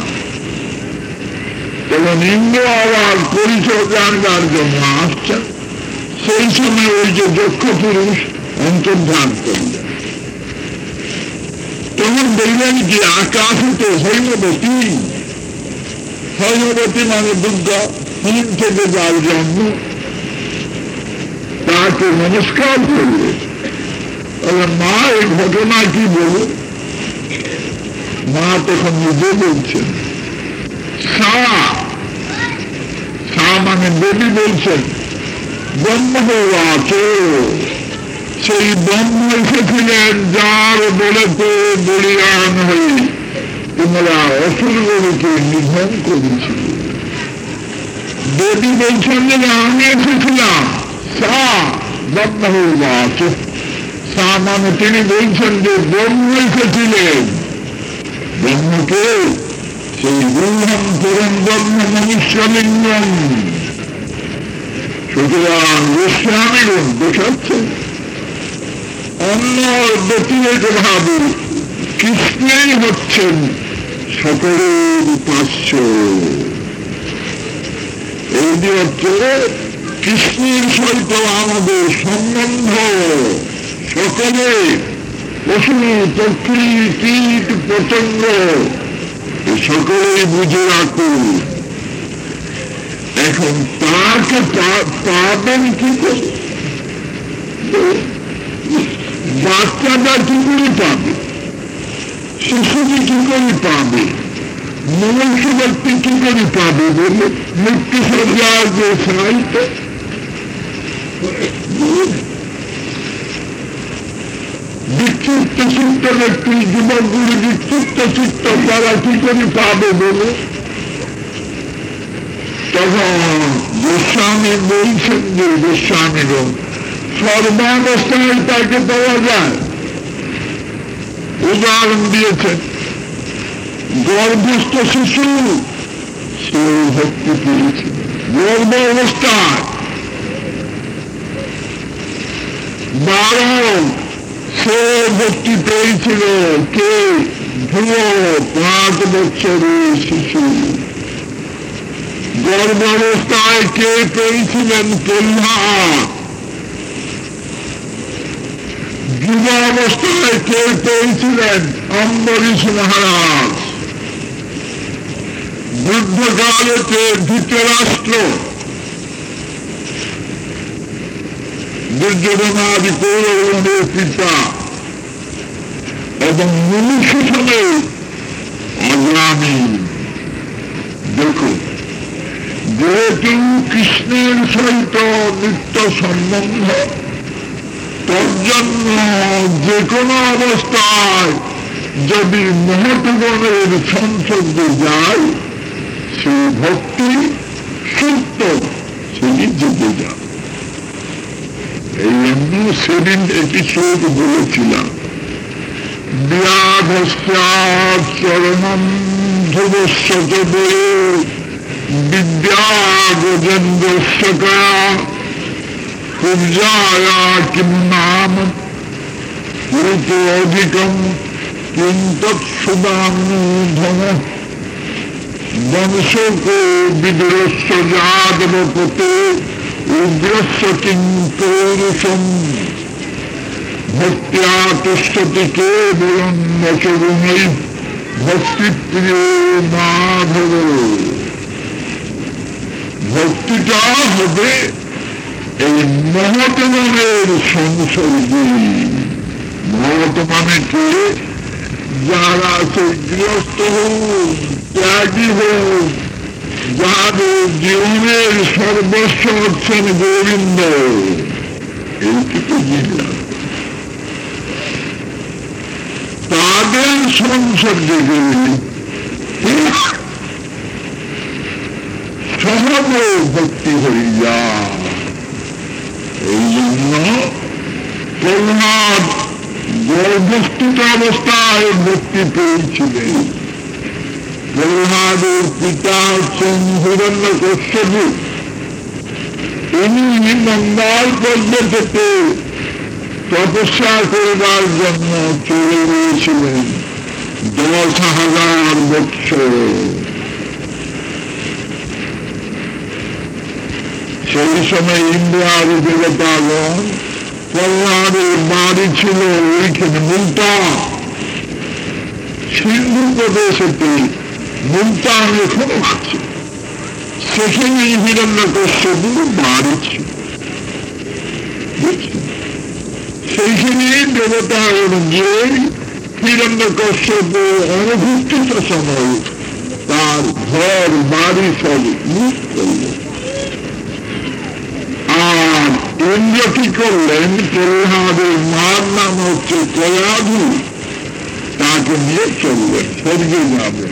তখন ইন্দ্র আবার পরিচয় জানবার জন্য আসছেন। সেই সময় ওই যে দক্ষ পুরুষ অন্তর্ধান করলেন। তখন দেখলেন যে আকাশে হৈমবতী, হৈমবতী মানে দুর্গা, হিম থেকে যার জন্ম, তাকে নমস্কার করলেন। মা এই ঘটনা কি বলুন? মা তখন নিজে বলছেন, সা সা মানে দেবী বলছেন, ব্রহ্ম আছে, সেই ব্রহ্ম এসেছিলেন যার বলেতে বলিয়ান হয়ে তোমরা অসুরগণকে নিধন করেছিল। দেবী বলছেন যে আমি এসেছিলাম, সা ব্রহ্ম উবাচ, সা মানে তিনি বলছেন যে ব্রহ্ম এসেছিলেন। ব্রহ্মকে সেই ব্রহ্মম পরম ব্রহ্ম মনুষ্যলিঙ্গম। সুতরাং গোস্বামীগণ দেখাচ্ছে অন্য ব্যতিরেক ভাবে কৃষ্ণই হচ্ছেন সকলের উপাস্য। এই যে হচ্ছে কৃষ্ণের সহিত আমাদের সম্বন্ধ সকলে, পশু পক্ষী কীট পতঙ্গ সকলেই বুঝে রাখুন। এখন তাকে পাবেন কি করে? বাচ্চাটা কি করে পাবে? শিশুটি কি করে পাবে? মনুষ্য ব্যক্তি কি করে পাবে? বলে মৃত্যু সজ্জার যে সাহিত্য বিক্ষিপ্ত চিত্ত ব্যক্তি, যুবকগুলি বিক্ষিপ্ত চিত্ত তারা কি করে পাবে বলে? তখন গোস্বামী বলছেন যে গোস্বামীগণ সর্বাবস্থায় তাকে পাওয়া যায়। উদাহরণ দিয়েছেন গর্ভস্থ শিশু, সে ভক্তি পেয়েছে গর্ভ অবস্থায়। বারো সে ভক্তি পেয়েছিল কে? ধ্রুব পাঁচ বছরের শিশু। গর্ভাবস্থায় কে পেয়েছিলেন? প্রহ্লাদ। যুবাবস্থায় কে পেয়েছিলেন? অম্বরীশ মহারাজ। বুদ্ধকালেতে ধৃতরাষ্ট্র, দুর্যোধনাদি কৌরবের পিতা, এবং মনুষ্য সমেত আগামী। দেখো, যেহেতু কৃষ্ণের সহিত নিত্য সম্বন্ধ, তার জন্য যে কোনো অবস্থায় যদি মহৎগণের সংসর্গে যায়, সেই ভক্তি সত্য সেই যেতে যায়। এই জন্য সেদিন এপিসোড বলেছিলাম, চরণম ধ্রুবস্য বয়ে বিদ্যা গজেন্দ্রস্যকা পূজায়া কিম নাম পুরুত অধিকম কিম তৎসুদানুধম বংশকো বিদুরস্য যাদবপতে উগ্রস্য কিং পৌরুষম ভক্ত্যা তুষ্যতি কেবলং বচগুণৈ ভক্তিপ্রিয় মাধব। ভক্তিটা হবে এই মহৎমানের সংসর্গে। মহৎ মানে কে? যারা সেই গৃহস্থ হোক, ত্যাগী হোক, যাদের জীবনের সর্বস্ব হচ্ছেন গোবিন্দ, এইটুকু জিনিস তাদের সংসর্গে গেলে সহজ ভক্তি হয়ে যায়। এই জন্য প্রহ্লাদ গর্ভস্থিত অবস্থায় ভক্তি পেয়েছিলেন। প্রহ্লাদের পিতা হচ্ছেন হিরণ্যকশ্যপু। তিনি মন্দার পর্বতে তপস্যা করবার জন্য চলে গিয়েছিলেন দশ হাজার বৎসর। সেই সময় ইন্দ্রার দেবতাগণ, প্রহ্লাদের বাড়ি ছিল ওইখানে মুলতান, সিন্ধু প্রদেশেতে মুলতান এখনো আছে, সেখানে হিরণ্যকশ্যপুর বাড়ি ছিল। সেইখানে দেবতাগণ গিয়ে হিরণ্যকশ্যপু অনুভূতিত সময় তার ঘর বাড়ি সব লুট করল। আর ইন্দ্র কি করলেন? প্রহ্লাদের মার নাম হচ্ছে কয়াধু, তাকে নিয়ে চললেন, স্বর্গে যাবেন।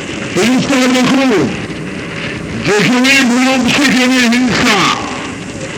হিংসা দেখুন, যেখানে ভুল সেখানে হিংসা।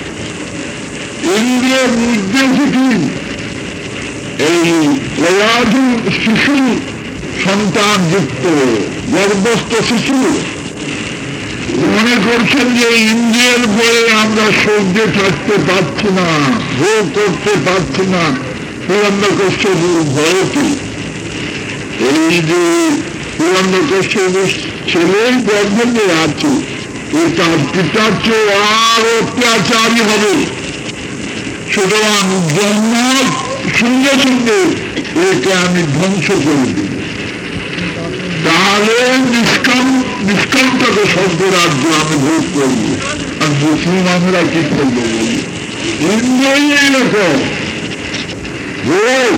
কোয়াধু শিশু সন্তান যুক্ত গর্ভস্থ শিশু মনে করছেন যে ইন্দ্রিয়ের ভয়ে আমরা সহ্যে থাকতে পারছি না, ভোগ করতে পারছি না, হিরণ্যকশ্যপুর ভয় কি? এই যে হিরণ্যকশ্যপুর ছেলের গর্ভে আছে, এটা পিতার চেয়ে আর অত্যাচারী হবে। সুতরাং জন্ম সঙ্গে সঙ্গে একে আমি ধ্বংস করে দিই, তাহলে নিষ্কাম নিষ্কান্তক স্বর্গরাজ্য আমি ভোগ করব। আর মুসলমানরা কি করবো বলি? ইন্দ্রিয় এরকম ভোগ।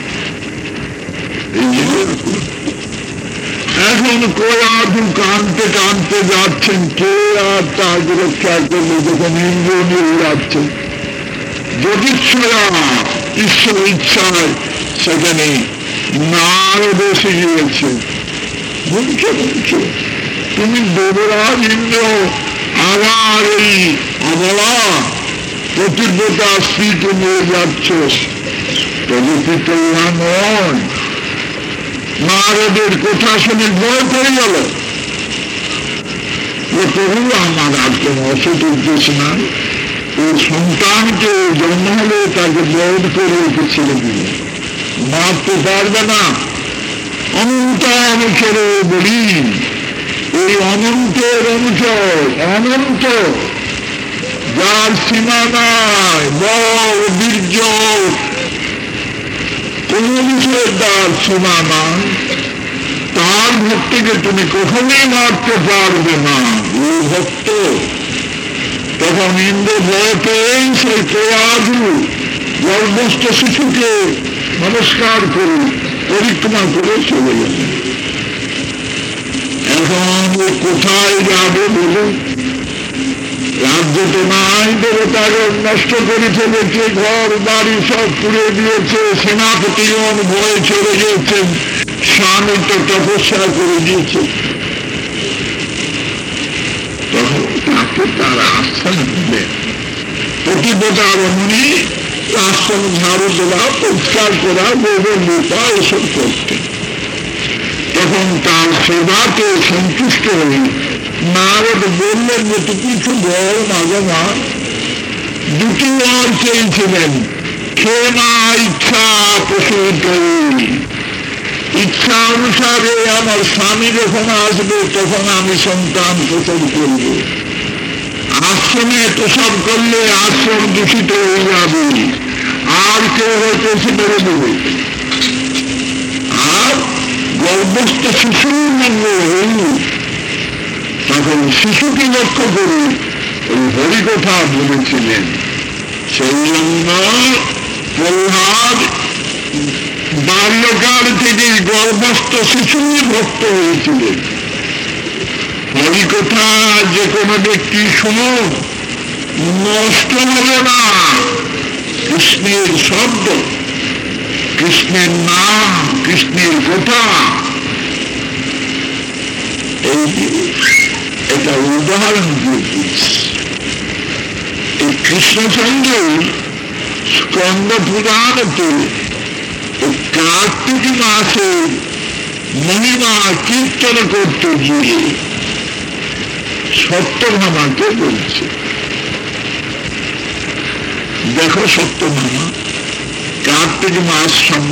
এখন কোয়াধু কানতে কানতে যাচ্ছেন, কে আর তাকে রক্ষা করবে যখন ইন্দ্রিয় নিয়ে যাচ্ছেন? যদিচ্ছয়া ঈশ্বর ইচ্ছায় সেখানে নারদ এসে গিয়েছে। বলছো বলছো তুমি দেবরাজ ইন্দ্র আবার এই অবলা প্রতিব্রতা স্ত্রীকে নিয়ে যাচ্ছ, তবে তো ইহা নয়। নারদের কথা শুনে ভয় করে গেল, প্রভু আমার আর কোন অসুখ উদ্দেশ্য না, এই সন্তানকে জন্ম হলে তাকে বধ করে ওকে ছেড়ে দিল, মারতে পারবে না। অনন্ত অনুসরে বলি, এই অনন্তের অনুসর অনন্ত, যার সীমা নাই, বল বীর্য কোন বিষয়ের তার সীমা নাই, তার ভক্তকে তুমি কখনোই মারতে পারবে না। এই ভক্ত তখন ইন্দ্র ভয় পেয়ে সেই কোয়াধু গর্ভস্থ শিশুকে নমস্কার করে পরিক্রমা করে চলে গেল। এখন কোথায় যাবে বলুন? রাজ্য তো নাই, দেবতাকে নষ্ট করে ফেলেছে, ঘর বাড়ি সব পুড়ে দিয়েছে, সেনাপতিগণ ভয়ে চলে গিয়েছেন, স্বামী তো তপস্যা করে দিয়েছে। তখন তাকে তারা আশ্রম দিলেন, প্রতিব্রতা রমণী আশ্রম ঝাড়ু দেওয়া, পরিষ্কার করা, গোবর লেপা এসব করতেন। তখন তার সেবাকে সন্তুষ্ট হয়ে নারদ বললেন যে তুই কিছু বল মাঝে মা। দুটি আর চেয়েছিলেন, ক্ষমা ইচ্ছা প্রসূত, ইচ্ছা অনুসারে আমার স্বামী যখন আসবে তখন আমি সন্তান প্রসব করব। আশ্রমে প্রসব করলে আশ্রম দূষিত হয়ে যাবে, আর কেউ হয়তো এসে বেড়ে দেবে, আর গর্ভস্থ শিশুর মঙ্গল হইল। তখন শিশুকে লক্ষ্য করে ওই হরিকথা বলেছিলেন। সেই জন্য প্রহ্লাদ বাল্যকাল থেকে গর্ভস্থ শিশুই ভক্ত হয়েছিলেন। হরিকথা যে কোনো ব্যক্তি শুনুন, নষ্ট হবে না। কৃষ্ণের শব্দ, কৃষ্ণের নাম, কৃষ্ণের কথা, এই এটা উদাহরণ দিয়ে দিচ্ছি। এই কৃষ্ণচন্দ্র স্কন্দ পুরাণতে কার্তিক মাসে মহিমা কীর্তন করতে গিয়ে সত্যভামাকে বলছে, দেখো সত্যভামা, কার্তিক মাস